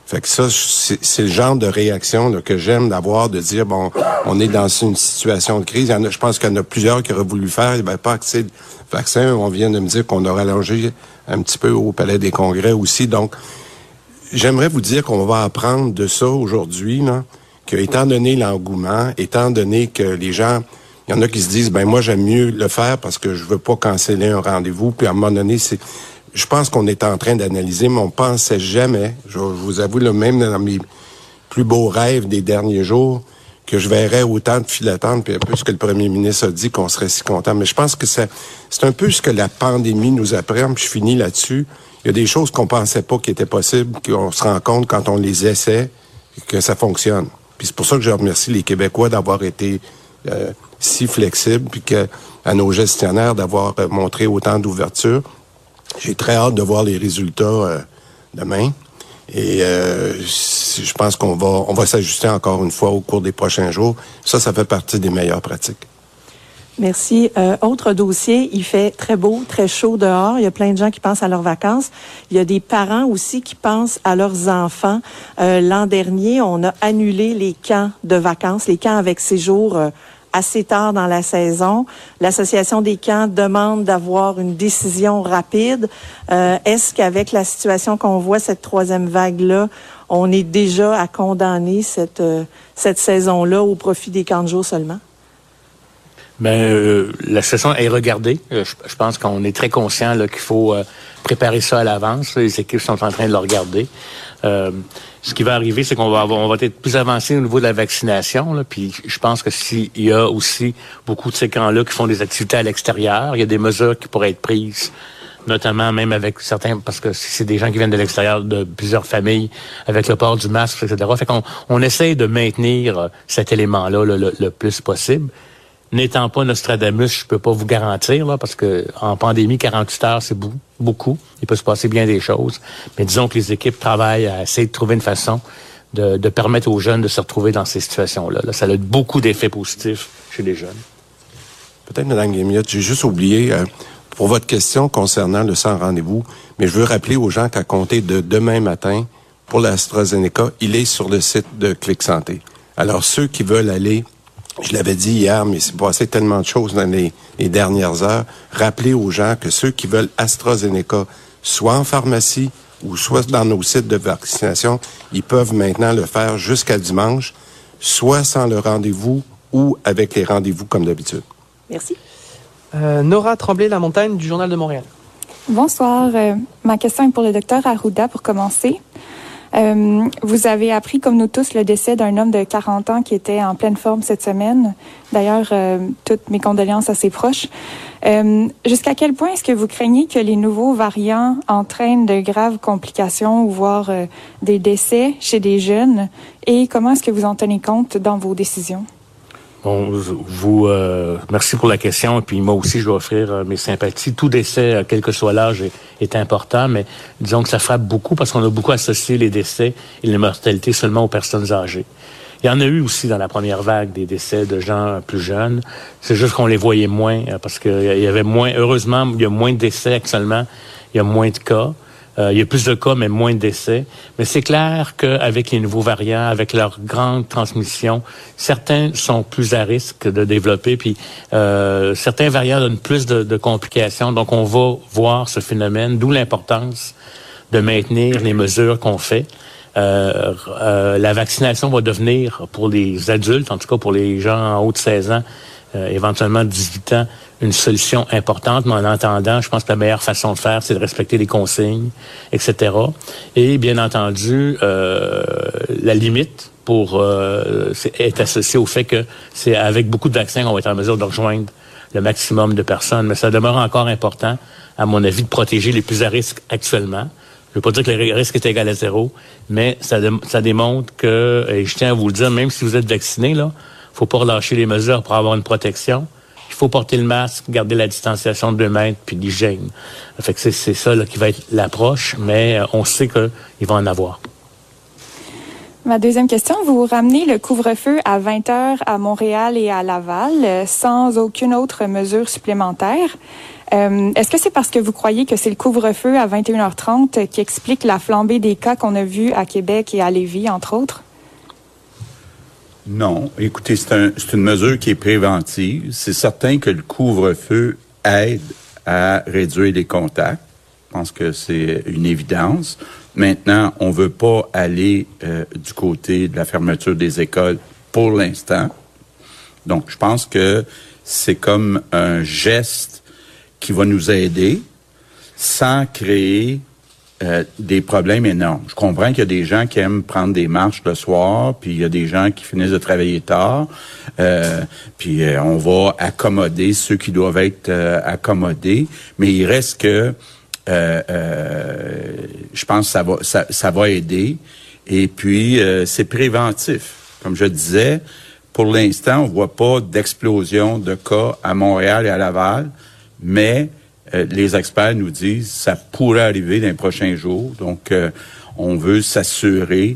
Fait que ça, c'est, c'est le genre de réaction là, que j'aime d'avoir, de dire, bon, on est dans une situation de crise. Il y en a, je pense qu'il y en a plusieurs qui auraient voulu faire, ben, pas accès de vaccin. On vient de me dire qu'on a rallongé un petit peu au Palais des Congrès aussi. Donc, j'aimerais vous dire qu'on va apprendre de ça aujourd'hui, là, que étant donné l'engouement, étant donné que les gens, il y en a qui se disent, ben moi, j'aime mieux le faire parce que je veux pas canceller un rendez-vous. Puis à un moment donné, c'est... Je pense qu'on est en train d'analyser, mais on pensait jamais, je, je vous avoue, là, même dans mes plus beaux rêves des derniers jours, que je verrais autant de files d'attente, puis un peu ce que le premier ministre a dit, qu'on serait si content. Mais je pense que c'est, c'est un peu ce que la pandémie nous apprend, puis je finis là-dessus. Il y a des choses qu'on pensait pas qui étaient possibles, qu'on se rend compte quand on les essaie, que ça fonctionne. Puis c'est pour ça que je remercie les Québécois d'avoir été euh, si flexibles, puis que à nos gestionnaires d'avoir euh, montré autant d'ouverture. J'ai très hâte de voir les résultats euh, demain. Et euh, je pense qu'on va on va s'ajuster encore une fois au cours des prochains jours. Ça, ça fait partie des meilleures pratiques. Merci. Euh, autre dossier, il fait très beau, très chaud dehors. Il y a plein de gens qui pensent à leurs vacances. Il y a des parents aussi qui pensent à leurs enfants. Euh, l'an dernier, on a annulé les camps de vacances, les camps avec séjour euh, assez tard dans la saison. L'Association des camps demande d'avoir une décision rapide. Euh, est-ce qu'avec la situation qu'on voit, cette troisième vague-là, on est déjà à condamner cette, euh, cette saison-là au profit des camps de jour seulement? Ben, euh, la situation est regardée. Euh, je, je pense qu'on est très conscient là, qu'il faut euh, préparer ça à l'avance. Les équipes sont en train de le regarder. Euh, ce qui va arriver, c'est qu'on va avoir, on va être plus avancé au niveau de la vaccination. Là, puis je pense que s'il y a aussi beaucoup de ces camps-là qui font des activités à l'extérieur, il y a des mesures qui pourraient être prises, notamment même avec certains, parce que c'est des gens qui viennent de l'extérieur de plusieurs familles, avec le port du masque, et cetera. Fait qu'on on essaye de maintenir cet élément-là le, le, le plus possible. N'étant pas Nostradamus, je peux pas vous garantir, là, parce que en pandémie, quarante-huit heures, c'est beaucoup. Il peut se passer bien des choses. Mais disons que les équipes travaillent à essayer de trouver une façon de, de permettre aux jeunes de se retrouver dans ces situations-là. Là, ça a beaucoup d'effets positifs chez les jeunes. Peut-être, Mme Guémiotte, j'ai juste oublié, euh, pour votre question concernant le sans rendez-vous, mais je veux rappeler aux gens qu'à compter de demain matin, pour l'AstraZeneca, il est sur le site de Clic Santé. Alors, ceux qui veulent aller, je l'avais dit hier, mais c'est passé tellement de choses dans les, les dernières heures. Rappelez aux gens que ceux qui veulent AstraZeneca, soit en pharmacie ou soit dans nos sites de vaccination, ils peuvent maintenant le faire jusqu'à dimanche, soit sans le rendez-vous ou avec les rendez-vous comme d'habitude. Merci. Euh, Nora Tremblay-Lamontagne du Journal de Montréal. Bonsoir. Euh, ma question est pour le docteur Arruda pour commencer. Euh, vous avez appris, comme nous tous, le décès d'un homme de quarante ans qui était en pleine forme cette semaine. D'ailleurs, euh, toutes mes condoléances à ses proches. Euh, jusqu'à quel point est-ce que vous craignez que les nouveaux variants entraînent de graves complications ou voire euh, des décès chez des jeunes? Et comment est-ce que vous en tenez compte dans vos décisions? Bon, vous, euh, merci pour la question. Et puis moi aussi, je vais offrir euh, mes sympathies. Tout décès, euh, quel que soit l'âge, est, est important, mais disons que ça frappe beaucoup parce qu'on a beaucoup associé les décès et les mortalités seulement aux personnes âgées. Il y en a eu aussi dans la première vague des décès de gens plus jeunes. C'est juste qu'on les voyait moins euh, parce qu'il y avait moins. Heureusement, il y a moins de décès actuellement. Il y a moins de cas. Euh, il y a plus de cas, mais moins de décès. Mais c'est clair qu'avec les nouveaux variants, avec leur grande transmission, certains sont plus à risque de développer, puis euh, certains variants donnent plus de, de complications. Donc, on va voir ce phénomène, d'où l'importance de maintenir les mesures qu'on fait. Euh, euh, la vaccination va devenir, pour les adultes, en tout cas pour les gens en haut de seize ans, euh, éventuellement dix-huit ans, une solution importante, mais en attendant, je pense que la meilleure façon de faire, c'est de respecter les consignes, et cetera. Et bien entendu, euh, la limite pour euh, est associée au fait que c'est avec beaucoup de vaccins qu'on va être en mesure de rejoindre le maximum de personnes. Mais ça demeure encore important, à mon avis, de protéger les plus à risque actuellement. Je ne veux pas dire que le risque est égal à zéro, mais ça, ça démontre que, et je tiens à vous le dire, même si vous êtes vacciné, là, faut pas relâcher les mesures pour avoir une protection. Il faut porter le masque, garder la distanciation de deux mètres, puis l'hygiène. Fait que c'est, c'est ça là, qui va être l'approche, mais euh, on sait qu'il va en avoir. Ma deuxième question, vous ramenez le couvre-feu à vingt heures à Montréal et à Laval, euh, sans aucune autre mesure supplémentaire. Euh, est-ce que c'est parce que vous croyez que c'est le couvre-feu à vingt et une heures trente qui explique la flambée des cas qu'on a vus à Québec et à Lévis, entre autres? Non. Écoutez, c'est, un, c'est une mesure qui est préventive. C'est certain que le couvre-feu aide à réduire les contacts. Je pense que c'est une évidence. Maintenant, on veut pas aller euh, du côté de la fermeture des écoles pour l'instant. Donc, je pense que c'est comme un geste qui va nous aider sans créer euh, des problèmes énormes. Je comprends qu'il y a des gens qui aiment prendre des marches le soir, puis il y a des gens qui finissent de travailler tard, euh, puis euh, on va accommoder ceux qui doivent être euh, accommodés, mais il reste que euh, euh, je pense que ça va, ça, ça va aider, et puis euh, c'est préventif. Comme je disais, pour l'instant, on voit pas d'explosion de cas à Montréal et à Laval, mais euh, les experts nous disent que ça pourrait arriver dans les prochains jours. Donc, euh, on veut s'assurer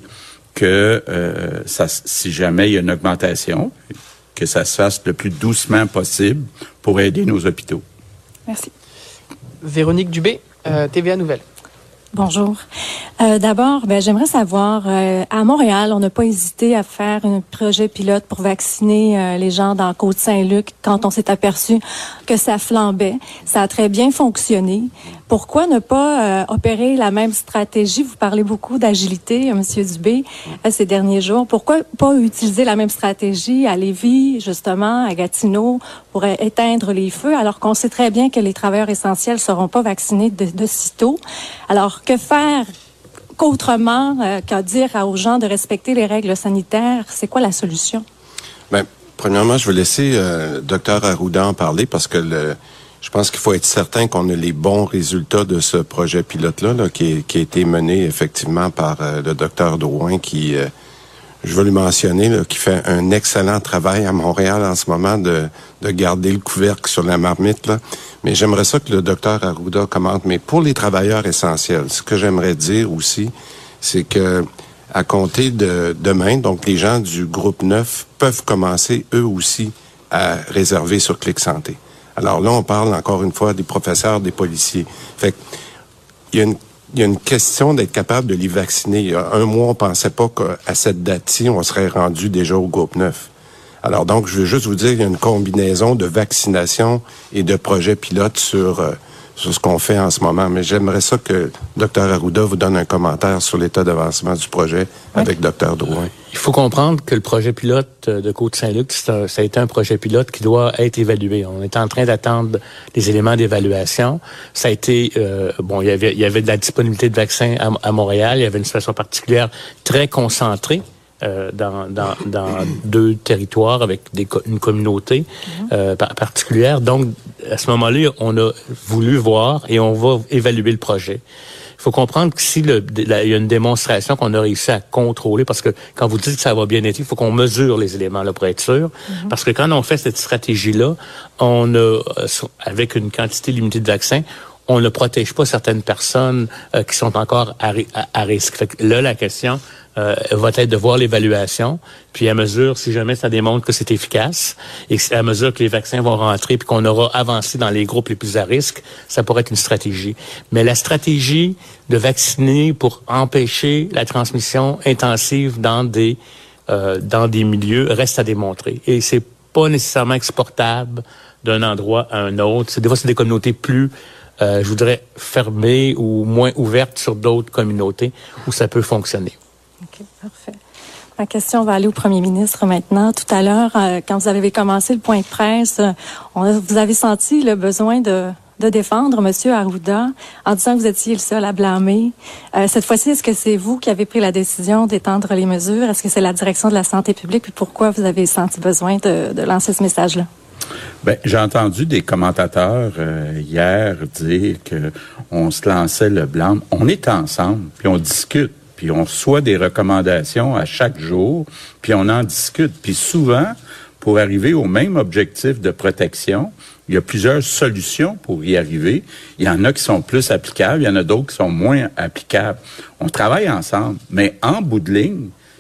que euh, ça, si jamais il y a une augmentation, que ça se fasse le plus doucement possible pour aider nos hôpitaux. Merci. Véronique Dubé, euh, T V A Nouvelles. Bonjour. Euh, d'abord, ben, j'aimerais savoir, euh, à Montréal, on n'a pas hésité à faire un projet pilote pour vacciner euh, les gens dans Côte-Saint-Luc quand on s'est aperçu que ça flambait. Ça a très bien fonctionné. Pourquoi ne pas euh, opérer la même stratégie? Vous parlez beaucoup d'agilité, euh, Monsieur Dubé, euh, ces derniers jours. Pourquoi pas utiliser la même stratégie à Lévis, justement, à Gatineau, pour euh, éteindre les feux, alors qu'on sait très bien que les travailleurs essentiels ne seront pas vaccinés de, de sitôt? Alors, que faire qu'autrement euh, qu'à dire aux gens de respecter les règles sanitaires? C'est quoi la solution? Bien, premièrement, je vais laisser euh, Dr Arruda en parler parce que le, je pense qu'il faut être certain qu'on a les bons résultats de ce projet pilote-là là, qui, est, qui a été mené effectivement par euh, le docteur Drouin qui, euh, je veux lui mentionner, là, qui fait un excellent travail à Montréal en ce moment de, de garder le couvercle sur la marmite, là. Mais j'aimerais ça que le docteur Arruda commente. Mais pour les travailleurs essentiels, ce que j'aimerais dire aussi, c'est que à compter de demain, donc les gens du groupe neuf peuvent commencer eux aussi à réserver sur Clic Santé. Alors là, on parle encore une fois des professeurs, des policiers. Fait que, il y a une Il y a une question d'être capable de les vacciner. Il y a un mois, on pensait pas qu'à cette date-ci, on serait rendu déjà au groupe neuf. Alors donc, je veux juste vous dire qu'il y a une combinaison de vaccination et de projets pilotes sur, euh, sur ce qu'on fait en ce moment. Mais j'aimerais ça que Dr Arruda vous donne un commentaire sur l'état d'avancement du projet oui. avec Dr Drouin. Il faut comprendre que le projet pilote de Côte-Saint-Luc, c'est un, ça a été un projet pilote qui doit être évalué. On est en train d'attendre les éléments d'évaluation. Ça a été, euh, bon, il y avait, il y avait de la disponibilité de vaccins à, à Montréal. Il y avait une situation particulière très concentrée euh, dans, dans, dans deux territoires avec des, une communauté euh, particulière. Donc, à ce moment-là, on a voulu voir et on va évaluer le projet. Il faut comprendre que si le, la, il y a une démonstration qu'on a réussi à contrôler, parce que quand vous dites que ça va bien être, il faut qu'on mesure les éléments là pour être sûr. Mm-hmm. Parce que quand on fait cette stratégie-là, on a, avec une quantité limitée de vaccins, on ne protège pas certaines personnes euh, qui sont encore à, à, à risque. Fait que là, la question euh, va être de voir l'évaluation, puis à mesure, si jamais ça démontre que c'est efficace, et à mesure que les vaccins vont rentrer, puis qu'on aura avancé dans les groupes les plus à risque, ça pourrait être une stratégie. Mais la stratégie de vacciner pour empêcher la transmission intensive dans des euh, dans des milieux reste à démontrer. Et c'est pas nécessairement exportable d'un endroit à un autre. C'est, des fois, c'est des communautés plus Euh, je voudrais fermer ou moins ouverte sur d'autres communautés où ça peut fonctionner. OK, parfait. Ma question va aller au premier ministre maintenant. Tout à l'heure, euh, quand vous avez commencé le point de presse, euh, on, vous avez senti le besoin de, de défendre M. Arruda en disant que vous étiez le seul à blâmer. Euh, cette fois-ci, est-ce que c'est vous qui avez pris la décision d'étendre les mesures? Est-ce que c'est la direction de la santé publique? Puis pourquoi vous avez senti besoin de, de lancer ce message-là? Ben, j'ai entendu des commentateurs euh, hier dire que on se lançait le blâme. On est ensemble, puis on discute, puis on reçoit des recommandations à chaque jour, puis on en discute. Puis souvent, pour arriver au même objectif de protection, il y a plusieurs solutions pour y arriver. Il y en a qui sont plus applicables, il y en a d'autres qui sont moins applicables. On travaille ensemble, mais en bout de ligne,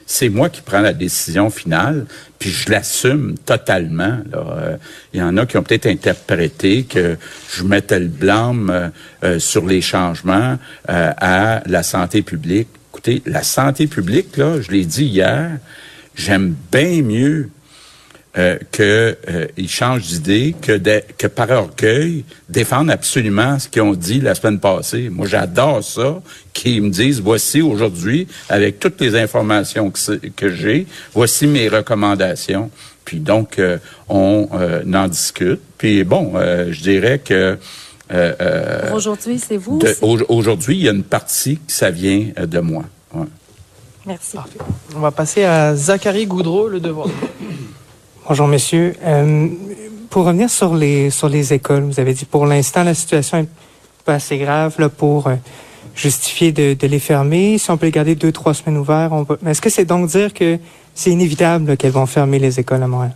c'est moi qui prends la décision finale, puis je l'assume totalement. Là. Euh, il y en a qui ont peut-être interprété que je mettais le blâme euh, euh, sur les changements euh, à la santé publique. Écoutez, la santé publique, là, je l'ai dit hier, j'aime bien mieux euh, que euh, ils changent d'idée que, de, que par orgueil défendent absolument ce qu'ils ont dit la semaine passée. Moi, j'adore ça, qu'ils me disent, voici aujourd'hui, avec toutes les informations que, que j'ai, voici mes recommandations. Puis donc, euh, on euh, en discute. Puis bon, euh, je dirais que Euh, euh, Pour aujourd'hui, c'est vous? De, c'est... au, aujourd'hui, il y a une partie qui ça vient de moi. Ouais. Merci. Parfait. On va passer à Zachary Goudreau, Le Devoir. Bonjour, messieurs. Euh, pour revenir sur les sur les écoles, vous avez dit pour l'instant, la situation est pas assez grave là, pour euh, justifier de, de les fermer. Si on peut les garder deux, trois semaines ouvertes, on peut... Mais est-ce que c'est donc dire que c'est inévitable là, qu'elles vont fermer les écoles à Montréal?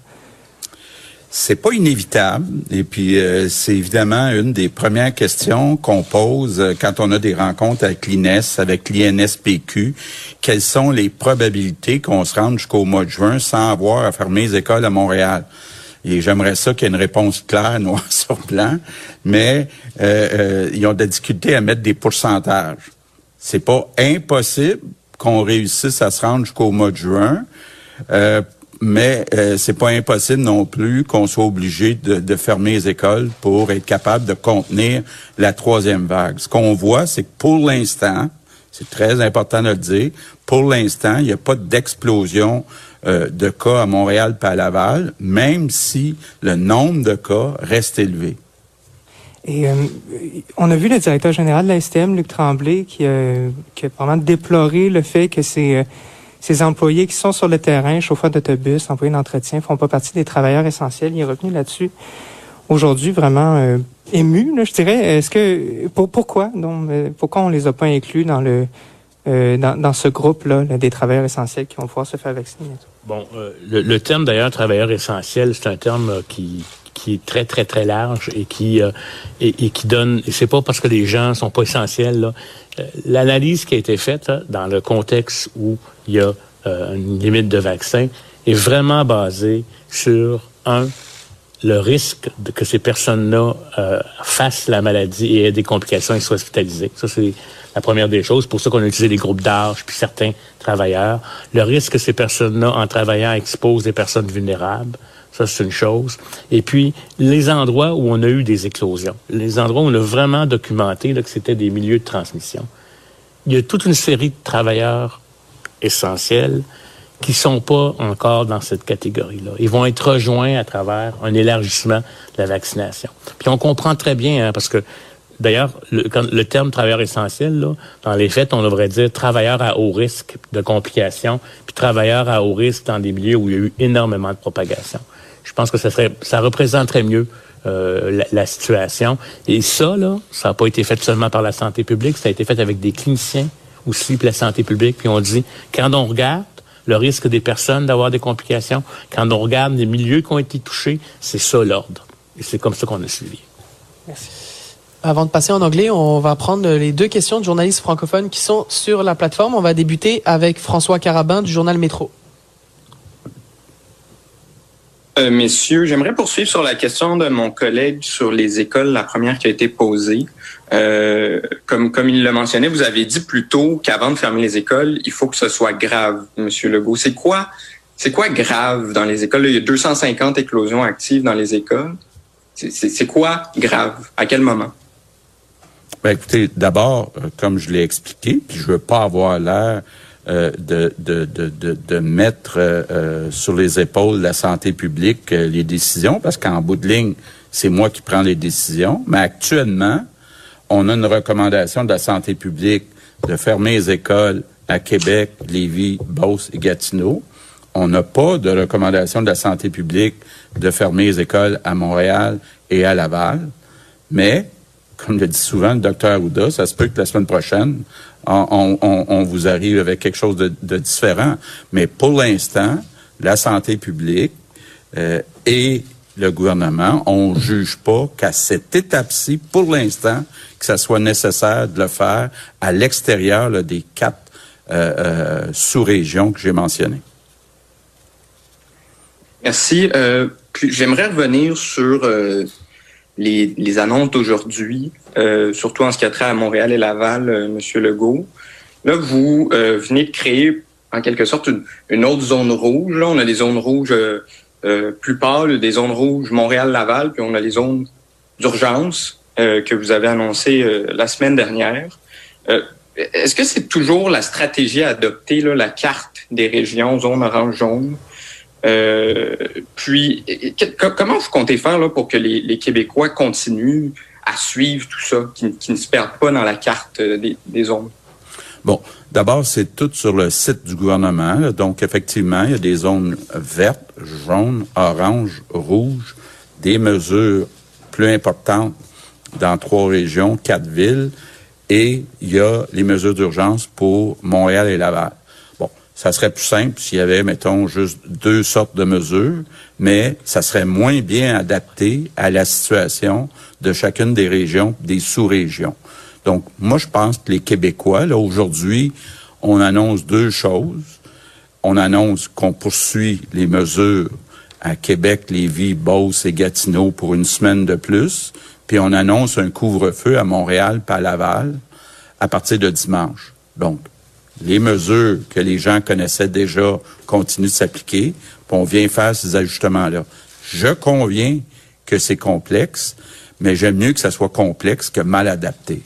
C'est pas inévitable. Et puis, euh, c'est évidemment une des premières questions qu'on pose euh, quand on a des rencontres avec l'I N E S, avec l'I N S P Q. Quelles sont les probabilités qu'on se rende jusqu'au mois de juin sans avoir à fermer les écoles à Montréal? Et j'aimerais ça qu'il y ait une réponse claire, noir sur blanc. Mais euh, euh, ils ont de la difficulté à mettre des pourcentages. C'est pas impossible qu'on réussisse à se rendre jusqu'au mois de juin. Euh, Mais euh, c'est pas impossible non plus qu'on soit obligé de, de fermer les écoles pour être capable de contenir la troisième vague. Ce qu'on voit, c'est que pour l'instant, c'est très important de le dire, pour l'instant, il n'y a pas d'explosion euh, de cas à Montréal et à Laval, même si le nombre de cas reste élevé. Et euh, on a vu le directeur général de la S T M, Luc Tremblay, qui, euh, qui a vraiment déploré le fait que c'est... Euh, Ces employés qui sont sur le terrain, chauffeurs d'autobus, employés d'entretien, font pas partie des travailleurs essentiels. Il est revenu là-dessus aujourd'hui, vraiment euh, ému, là, je dirais. Est-ce que pour, pourquoi donc euh, pourquoi on les a pas inclus dans le euh, dans, dans ce groupe-là là, des travailleurs essentiels qui vont pouvoir se faire vacciner? Bon, euh, le, le terme d'ailleurs travailleur essentiel, c'est un terme euh, qui qui est très très très large et qui euh, et, et qui donne. Et c'est pas parce que les gens sont pas essentiels là. Euh, l'analyse qui a été faite là, dans le contexte où il y a euh, une limite de vaccin est vraiment basée sur un le risque de que ces personnes-là euh, fassent la maladie et aient des complications et soient hospitalisées. Ça, c'est la première des choses. Pour ça qu'on a utilisé les groupes d'âge puis certains travailleurs. Le risque que ces personnes-là, en travaillant, exposent des personnes vulnérables. Ça, c'est une chose. Et puis, les endroits où on a eu des éclosions, les endroits où on a vraiment documenté là, que c'était des milieux de transmission. Il y a toute une série de travailleurs essentiels qui sont pas encore dans cette catégorie-là. Ils vont être rejoints à travers un élargissement de la vaccination. Puis on comprend très bien, hein, parce que d'ailleurs, le, quand, le terme travailleur essentiel, là, dans les faits, on devrait dire travailleur à haut risque de complications, puis travailleur à haut risque dans des milieux où il y a eu énormément de propagation. Je pense que ça serait, ça représenterait mieux euh, la, la situation. Et ça, là, ça n'a pas été fait seulement par la santé publique, ça a été fait avec des cliniciens aussi, puis la santé publique, puis on dit, quand on regarde le risque des personnes d'avoir des complications, quand on regarde les milieux qui ont été touchés, c'est ça l'ordre. Et c'est comme ça qu'on a suivi. Merci. Avant de passer en anglais, on va prendre les deux questions de journalistes francophones qui sont sur la plateforme. On va débuter avec François Carabin du journal Métro. Euh, messieurs, j'aimerais poursuivre sur la question de mon collègue sur les écoles, la première qui a été posée. Euh, comme comme il le mentionnait, vous avez dit plus tôt qu'avant de fermer les écoles, il faut que ce soit grave, Monsieur Legault. C'est quoi, c'est quoi grave dans les écoles? Là, il y a deux cent cinquante éclosions actives dans les écoles. C'est, c'est, c'est quoi grave? À quel moment? Ben écoutez, d'abord, comme je l'ai expliqué, puis je veux pas avoir l'air euh, de, de, de, de, de mettre euh, sur les épaules de la santé publique euh, les décisions, parce qu'en bout de ligne, c'est moi qui prends les décisions. Mais actuellement, on a une recommandation de la santé publique de fermer les écoles à Québec, Lévis, Beauce et Gatineau. On n'a pas de recommandation de la santé publique de fermer les écoles à Montréal et à Laval. Mais, comme le dit souvent le docteur Arruda, ça se peut que la semaine prochaine, on, on, on vous arrive avec quelque chose de, de différent. Mais pour l'instant, la santé publique euh, et le gouvernement, on ne juge pas qu'à cette étape-ci, pour l'instant, que ça soit nécessaire de le faire à l'extérieur là, des quatre euh, euh, sous-régions que j'ai mentionnées. Merci. Euh, puis j'aimerais revenir sur euh, les, les annonces d'aujourd'hui, euh, surtout en ce qui a trait à Montréal et Laval, euh, Monsieur Legault. Là, vous euh, venez de créer en quelque sorte une, une autre zone rouge. Là, on a des zones rouges euh, euh, plus pâles, des zones rouges Montréal-Laval, puis on a les zones d'urgence euh, que vous avez annoncées euh, la semaine dernière. Euh, est-ce que c'est toujours la stratégie à adopter, là, la carte des régions, zone orange-jaune? Euh, puis, que, comment vous comptez faire là, pour que les, les Québécois continuent à suivre tout ça, qui, qui ne se perdent pas dans la carte des, des zones? Bon, d'abord, c'est tout sur le site du gouvernement. Là. Donc, effectivement, il y a des zones vertes, jaunes, oranges, rouges, des mesures plus importantes dans trois régions, quatre villes, et il y a les mesures d'urgence pour Montréal et Laval. Bon, ça serait plus simple s'il y avait, mettons, juste deux sortes de mesures, mais ça serait moins bien adapté à la situation de chacune des régions, des sous-régions. Donc, moi, je pense que les Québécois, là, aujourd'hui, on annonce deux choses. On annonce qu'on poursuit les mesures à Québec, Lévis, Beauce et Gatineau pour une semaine de plus. Puis on annonce un couvre-feu à Montréal puis à Laval à partir de dimanche. Donc, les mesures que les gens connaissaient déjà continuent de s'appliquer, puis on vient faire ces ajustements-là. Je conviens que c'est complexe, mais j'aime mieux que ça soit complexe que mal adapté.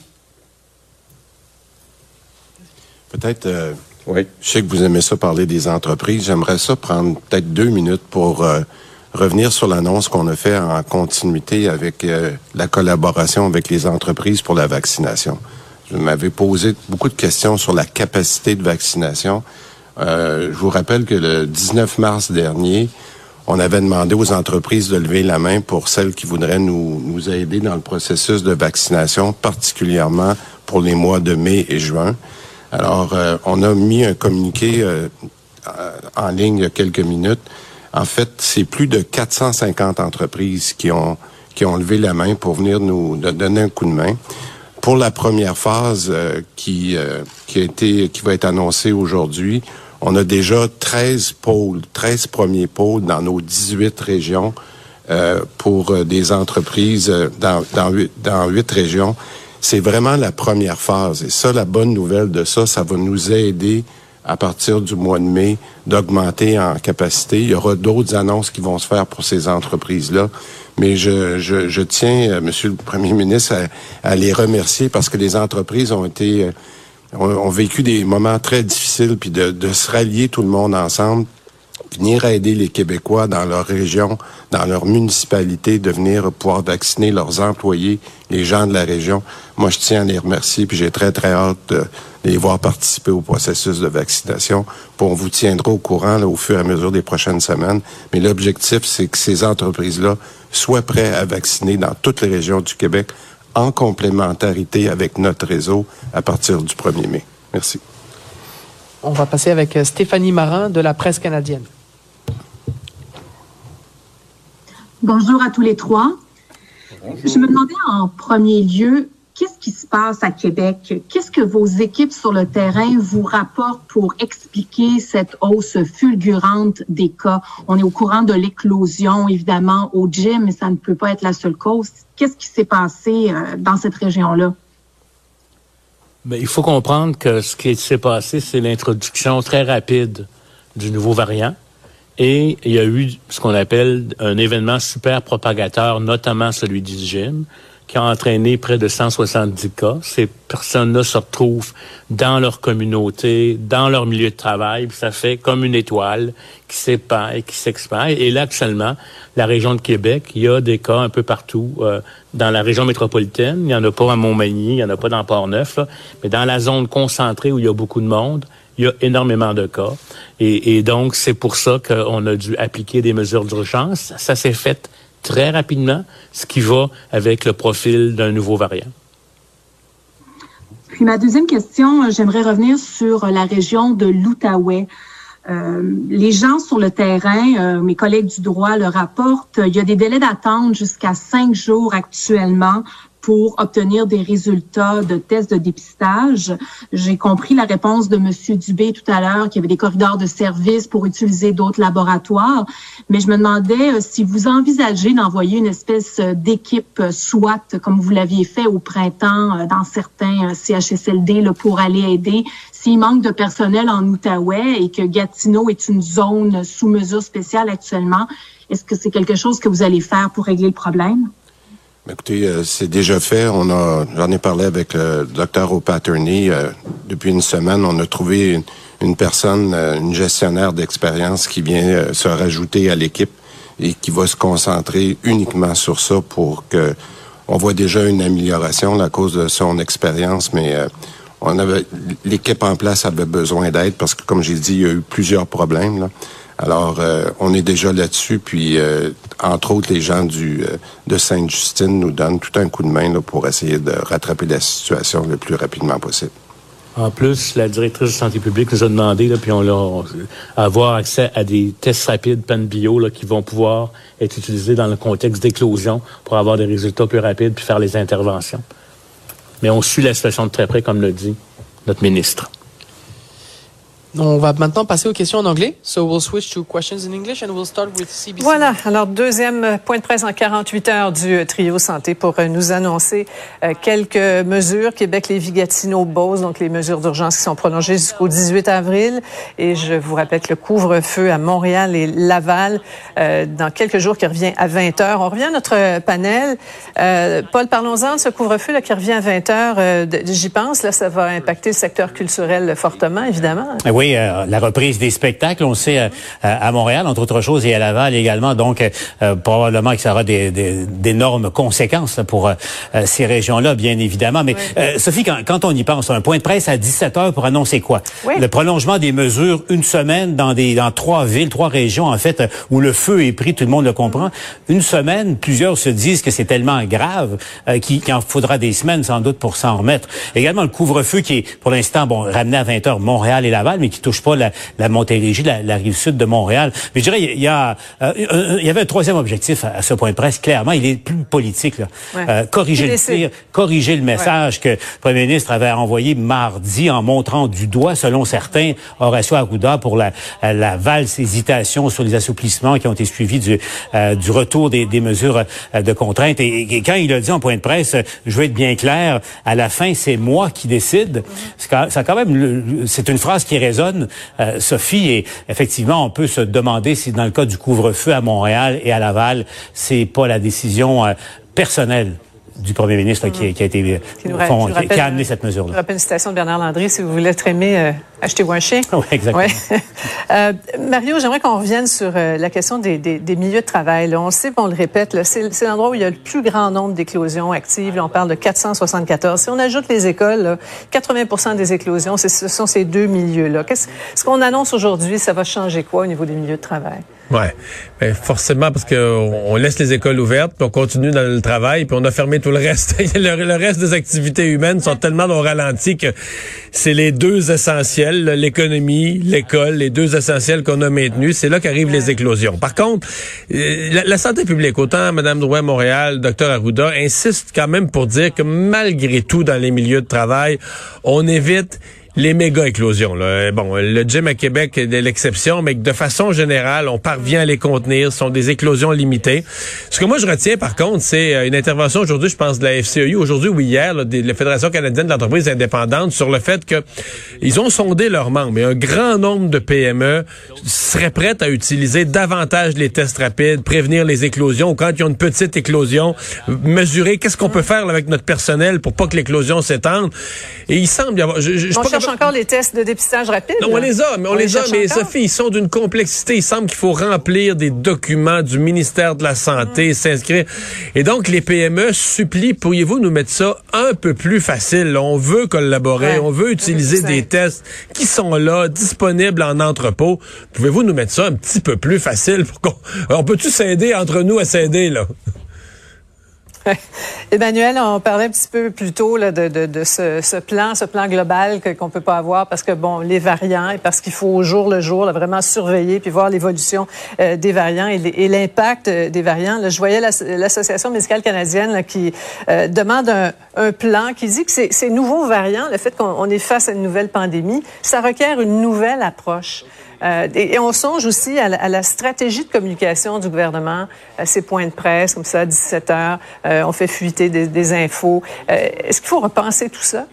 Peut-être, euh, oui. Je sais que vous aimez ça parler des entreprises. J'aimerais ça prendre peut-être deux minutes pour euh, revenir sur l'annonce qu'on a fait en continuité avec euh, la collaboration avec les entreprises pour la vaccination. Je m'avais posé beaucoup de questions sur la capacité de vaccination. Euh, je vous rappelle que le dix-neuf mars dernier, on avait demandé aux entreprises de lever la main pour celles qui voudraient nous, nous aider dans le processus de vaccination, particulièrement pour les mois de mai et juin. Alors, euh, on a mis un communiqué euh, en ligne il y a quelques minutes. En fait, c'est plus de quatre cent cinquante entreprises qui ont qui ont levé la main pour venir nous donner un coup de main. Pour la première phase euh, qui euh, qui a été qui va être annoncée aujourd'hui, on a déjà treize pôles, treize premiers pôles dans nos dix-huit régions euh, pour euh, des entreprises euh, dans dans huit, dans huit régions. C'est vraiment la première phase. Et ça, la bonne nouvelle de ça, ça va nous aider à partir du mois de mai d'augmenter en capacité. Il y aura d'autres annonces qui vont se faire pour ces entreprises-là. Mais je, je, je tiens, euh, Monsieur le Premier ministre, à, à les remercier parce que les entreprises ont été, euh, ont, ont vécu des moments très difficiles, puis de, de se rallier tout le monde ensemble, venir aider les Québécois dans leur région, dans leur municipalité, de venir pouvoir vacciner leurs employés, les gens de la région. Moi, je tiens à les remercier, puis j'ai très, très hâte de les voir participer au processus de vaccination. Puis on vous tiendra au courant là, au fur et à mesure des prochaines semaines. Mais l'objectif, c'est que ces entreprises-là soient prêtes à vacciner dans toutes les régions du Québec en complémentarité avec notre réseau à partir du premier mai. Merci. On va passer avec Stéphanie Marin de la Presse canadienne. Bonjour à tous les trois. Bonjour. Je me demandais en premier lieu, qu'est-ce qui se passe à Québec? Qu'est-ce que vos équipes sur le terrain vous rapportent pour expliquer cette hausse fulgurante des cas? On est au courant de l'éclosion, évidemment, au gym, mais ça ne peut pas être la seule cause. Qu'est-ce qui s'est passé euh, dans cette région-là? Mais il faut comprendre que ce qui s'est passé, c'est l'introduction très rapide du nouveau variant. Et il y a eu ce qu'on appelle un événement super propagateur, notamment celui du gym, qui a entraîné près de cent soixante-dix cas. Ces personnes-là se retrouvent dans leur communauté, dans leur milieu de travail, puis ça fait comme une étoile qui s'épand et qui s'expand. Et là, actuellement, la région de Québec, il y a des cas un peu partout. Euh, dans la région métropolitaine, il n'y en a pas à Montmagny, il n'y en a pas dans Port-Neuf, là, mais dans la zone concentrée où il y a beaucoup de monde, il y a énormément de cas. Et, et donc, c'est pour ça qu'on a dû appliquer des mesures d'urgence. Ça, ça s'est fait très rapidement, ce qui va avec le profil d'un nouveau variant. Puis ma deuxième question, j'aimerais revenir sur la région de l'Outaouais. Euh, les gens sur le terrain, euh, mes collègues du droit le rapportent, il y a des délais d'attente jusqu'à cinq jours actuellement pour obtenir des résultats de tests de dépistage. J'ai compris la réponse de M. Dubé tout à l'heure, qu'il y avait des corridors de service pour utiliser d'autres laboratoires, mais je me demandais euh, si vous envisagez d'envoyer une espèce d'équipe euh, SWAT, comme vous l'aviez fait au printemps euh, dans certains euh, C H S L D là, pour aller aider. S'il manque de personnel en Outaouais et que Gatineau est une zone sous mesure spéciale actuellement, est-ce que c'est quelque chose que vous allez faire pour régler le problème? Écoutez, euh, c'est déjà fait. On a, j'en ai parlé avec le docteur O'Patterney. Euh, depuis une semaine, on a trouvé une, une personne, euh, une gestionnaire d'expérience qui vient euh, se rajouter à l'équipe et qui va se concentrer uniquement sur ça pour que on voit déjà une amélioration à cause de son expérience, mais euh, on avait l'équipe en place avait besoin d'aide parce que, comme j'ai dit, il y a eu plusieurs problèmes, là. Alors, euh, on est déjà là-dessus, puis euh, entre autres, les gens du euh, de Sainte-Justine nous donnent tout un coup de main là, pour essayer de rattraper la situation le plus rapidement possible. En plus, la directrice de santé publique nous a demandé, là, puis on l'a, avoir accès à des tests rapides pan-bio là, qui vont pouvoir être utilisés dans le contexte d'éclosion pour avoir des résultats plus rapides puis faire les interventions. Mais on suit la situation de très près, comme l'a dit notre ministre. On va maintenant passer aux questions en anglais. So we'll switch to questions in English and we'll start with C B C. Voilà. Alors, deuxième point de presse en quarante-huit heures du trio santé pour nous annoncer euh, quelques mesures. Québec, Lévis, Gatineau, Beauce, donc les mesures d'urgence qui sont prolongées jusqu'au dix-huit avril. Et je vous rappelle que le couvre-feu à Montréal et Laval, euh, dans quelques jours, qui revient à vingt heures. On revient à notre panel. Euh, Paul, parlons-en de ce couvre-feu là, qui revient à vingt heures. Euh, j'y pense, là, ça va impacter le secteur culturel fortement, évidemment. Oui. Oui, euh, la reprise des spectacles, on le sait, euh, à Montréal, entre autres choses, et à Laval également. Donc, euh, probablement que ça aura des, des, d'énormes conséquences là, pour euh, ces régions-là, bien évidemment. Mais, oui. euh, Sophie, quand, quand on y pense, un point de presse à dix-sept heures pour annoncer quoi? Oui. Le prolongement des mesures une semaine dans des dans trois villes, trois régions, en fait, où le feu est pris, tout le monde le comprend. Une semaine, plusieurs se disent que c'est tellement grave euh, qu'il, qu'il en faudra des semaines, sans doute, pour s'en remettre. Également, le couvre-feu qui est, pour l'instant, bon, ramené à vingt heures Montréal et Laval, mais qui touche pas la, la Montérégie, la, la rive sud de Montréal. Mais je dirais, il y a, euh, un, il y avait un troisième objectif à, à ce point de presse. Clairement, il est plus politique. Là. Ouais. Euh, corriger le tir, corriger le message ouais. que le premier ministre avait envoyé mardi en montrant du doigt, selon certains, Horacio Arruda pour la, la valse hésitation sur les assouplissements qui ont été suivis du, euh, du retour des, des mesures de contrainte. Et, et quand il a dit en point de presse, je veux être bien clair, à la fin, c'est moi qui décide. Mm-hmm. C'est quand, ça quand même, c'est une phrase qui résonne. Euh, Sophie, et effectivement, on peut se demander si dans le cas du couvre-feu à Montréal et à Laval, c'est pas la décision euh, personnelle du premier ministre mmh. qui, qui a été qui, nous, fond, qui, rappelle, qui a amené cette mesure-là. Je rappelle une citation de Bernard Landry, si vous voulez être aimé, euh, achetez-vous un chien. Oui, exactement. Ouais. euh, Mario, j'aimerais qu'on revienne sur euh, la question des, des, des milieux de travail. Là. On le sait, on le répète, là, c'est, c'est l'endroit où il y a le plus grand nombre d'éclosions actives. Là, on parle de quatre cent soixante-quatorze. Si on ajoute les écoles, là, quatre-vingts pour cent des éclosions, c'est, ce sont ces deux milieux-là. Qu'est-ce, ce qu'on annonce aujourd'hui, ça va changer quoi au niveau des milieux de travail? Ouais, ben forcément parce que on laisse les écoles ouvertes, puis on continue dans le travail, puis on a fermé tout le reste. le, le reste des activités humaines sont tellement au ralenti que c'est les deux essentiels, l'économie, l'école, les deux essentiels qu'on a maintenus. C'est là qu'arrivent les éclosions. Par contre, la, la santé publique, autant Mme Drouin Montréal, Dr Arruda, insiste quand même pour dire que malgré tout, dans les milieux de travail, on évite les méga-éclosions, là. Bon, le gym à Québec est l'exception, mais de façon générale, on parvient à les contenir. Ce sont des éclosions limitées. Ce que moi, je retiens, par contre, c'est une intervention aujourd'hui, je pense, de la F C E U, aujourd'hui ou hier, là, de la Fédération canadienne de l'entreprise indépendante, sur le fait que ils ont sondé leurs membres. Et un grand nombre de P M E seraient prêtes à utiliser davantage les tests rapides, prévenir les éclosions, ou quand ils ont une petite éclosion, mesurer qu'est-ce qu'on peut faire là, avec notre personnel pour pas que l'éclosion s'étende. Et il semble y avoir... Je, je, je on cherche encore les tests de dépistage rapide? Non, on les a, mais on, on les, les a, mais encore? Sophie, ils sont d'une complexité. Il semble qu'il faut remplir des documents du ministère de la Santé, mmh. s'inscrire. Et donc, les P M E supplient, pourriez-vous nous mettre ça un peu plus facile? On veut collaborer, ouais. on veut utiliser des tests qui sont là, disponibles en entrepôt. Pouvez-vous nous mettre ça un petit peu plus facile pour qu'on... On peut-tu s'aider entre nous à s'aider, là? Emmanuel, on parlait un petit peu plus tôt là, de, de, de ce, ce plan, ce plan global que, qu'on peut pas avoir parce que, bon, les variants et parce qu'il faut au jour le jour là, vraiment surveiller puis voir l'évolution euh, des variants et, et l'impact euh, des variants. Là, je voyais la, l'Association médicale canadienne là, qui euh, demande un, un plan qui dit que ces, ces nouveaux variants, le fait qu'on on est face à une nouvelle pandémie, ça requiert une nouvelle approche. Euh, et, et on songe aussi à la, à la stratégie de communication du gouvernement, à ces points de presse, comme ça, à dix-sept heures, euh, on fait fuiter des, des infos. Euh, est-ce qu'il faut repenser tout ça?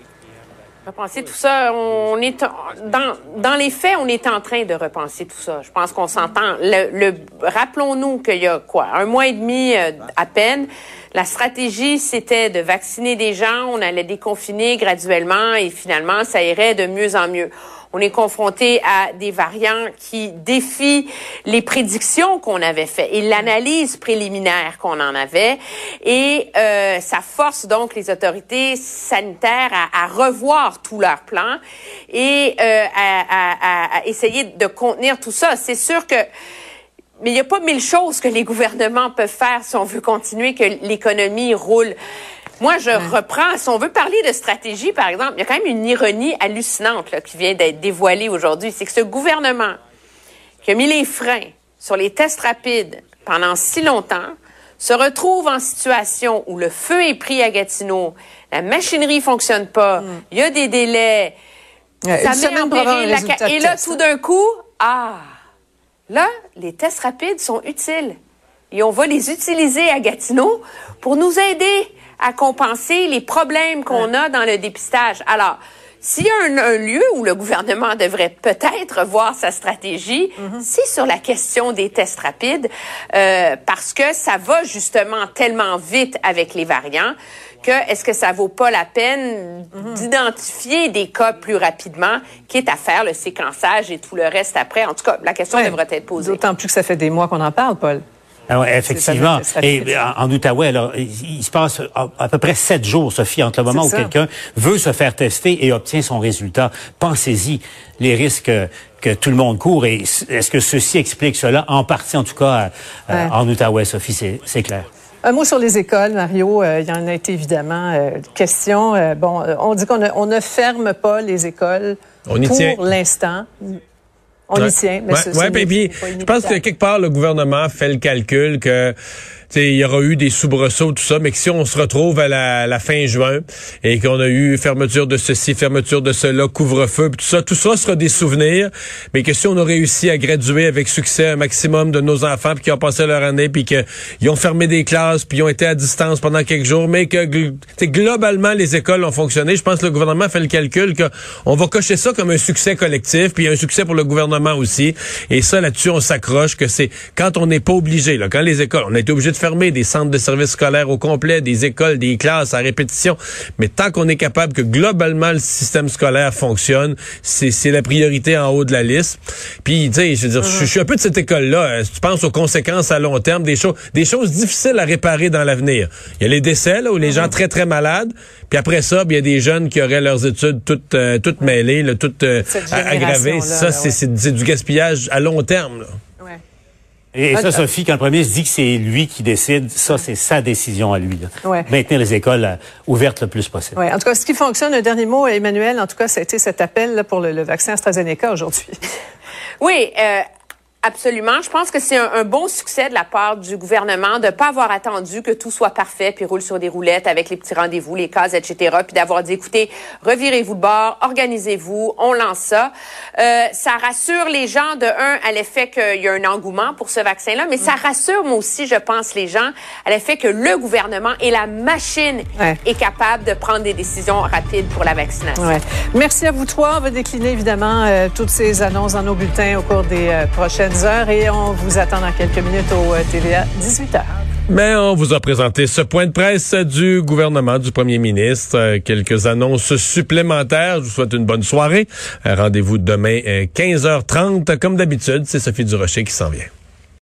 Repenser tout ça, on est dans dans les faits, on est en train de repenser tout ça. Je pense qu'on s'entend. Le, le rappelons-nous qu'il y a quoi, un mois et demi euh, à peine, la stratégie c'était de vacciner des gens, on allait déconfiner graduellement et finalement ça irait de mieux en mieux. On est confronté à des variants qui défient les prédictions qu'on avait faites et l'analyse préliminaire qu'on en avait. Et euh, ça force donc les autorités sanitaires à, à revoir tous leurs plans et euh, à, à, à essayer de contenir tout ça. C'est sûr que mais il n'y a pas mille choses que les gouvernements peuvent faire si on veut continuer que l'économie roule. Moi, je ouais. reprends, si on veut parler de stratégie, par exemple, il y a quand même une ironie hallucinante là, qui vient d'être dévoilée aujourd'hui. C'est que ce gouvernement qui a mis les freins sur les tests rapides pendant si longtemps se retrouve en situation où le feu est pris à Gatineau, la machinerie fonctionne pas, mm. il y a des délais, ouais, ça met en péril la ca- Et là, tout d'un coup, ah, là, les tests rapides sont utiles. Et on va les utiliser à Gatineau pour nous aider à compenser les problèmes qu'on a dans le dépistage. Alors, s'il y a un, un lieu où le gouvernement devrait peut-être voir sa stratégie, mm-hmm. c'est sur la question des tests rapides, euh, parce que ça va justement tellement vite avec les variants que est-ce que ça vaut pas la peine mm-hmm. d'identifier des cas plus rapidement, quitte à faire le séquençage et tout le reste après. En tout cas, la question ouais, devrait être posée. D'autant plus que ça fait des mois qu'on en parle, Paul. Ah ouais, effectivement. Et en, en Outaouais, alors, il, il se passe à, à peu près sept jours, Sophie, entre le moment où quelqu'un veut se faire tester et obtient son résultat. Pensez-y, les risques que tout le monde court. Et est-ce que ceci explique cela, en partie en tout cas, euh, ouais. en Outaouais, Sophie, c'est, c'est clair. Un mot sur les écoles, Mario. Euh, il y en a été évidemment euh, question. Euh, bon, on dit qu'on ne, on ne ferme pas les écoles on y pour tient. l'instant. On ouais. y tient, mais ouais, ce, ouais, ce puis, je pense que quelque part, le gouvernement fait le calcul que il y aura eu des soubresauts, tout ça, mais que si on se retrouve à la, la fin juin et qu'on a eu fermeture de ceci, fermeture de cela, couvre-feu, tout ça, tout ça sera des souvenirs, mais que si on a réussi à graduer avec succès un maximum de nos enfants puis qui ont passé leur année puis qu'ils ont fermé des classes puis ils ont été à distance pendant quelques jours, mais que globalement les écoles ont fonctionné, je pense que le gouvernement fait le calcul qu'on va cocher ça comme un succès collectif puis un succès pour le gouvernement aussi. Et ça, là-dessus, on s'accroche que c'est quand on n'est pas obligé, là, quand les écoles, on a été obligé de fermer des centres de services scolaires au complet, des écoles, des classes à répétition. Mais tant qu'on est capable que globalement le système scolaire fonctionne, c'est, c'est la priorité en haut de la liste. Puis, tu sais, je veux dire, mm-hmm. je suis un peu de cette école-là. Si tu penses aux conséquences à long terme, des choses, des choses difficiles à réparer dans l'avenir. Il y a les décès, là, où les mm-hmm. gens très, très malades. Puis après ça, il y a des jeunes qui auraient leurs études toutes, euh, toutes mêlées, là, toutes euh, aggravées. Ça, là, c'est, ouais. c'est, c'est du gaspillage à long terme, là. Et ça, Sophie, quand le premier ministre dit que c'est lui qui décide, ça, c'est sa décision à lui. Là. Ouais. Maintenir les écoles euh, ouvertes le plus possible. Ouais. En tout cas, ce qui fonctionne, un dernier mot, Emmanuel, en tout cas, ça a été cet appel là, pour le, le vaccin AstraZeneca aujourd'hui. Oui, euh, absolument. Je pense que c'est un, un bon succès de la part du gouvernement de ne pas avoir attendu que tout soit parfait, puis roule sur des roulettes avec les petits rendez-vous, les cases, et cetera, puis d'avoir dit, écoutez, revirez-vous de bord, organisez-vous, on lance ça. Euh, ça rassure les gens, de un, à l'effet qu'il y a un engouement pour ce vaccin-là, mais mm. ça rassure, moi aussi, je pense, les gens, à l'effet que le gouvernement et la machine ouais. est capable de prendre des décisions rapides pour la vaccination. Ouais. Merci à vous trois. On va décliner, évidemment, euh, toutes ces annonces dans nos bulletins au cours des euh, prochaines heures et on vous attend dans quelques minutes au euh, T V A dix-huit heures. Mais on vous a présenté ce point de presse du gouvernement, du premier ministre. Euh, quelques annonces supplémentaires. Je vous souhaite une bonne soirée. Euh, rendez-vous demain euh, quinze heures trente. Comme d'habitude, c'est Sophie Durocher qui s'en vient.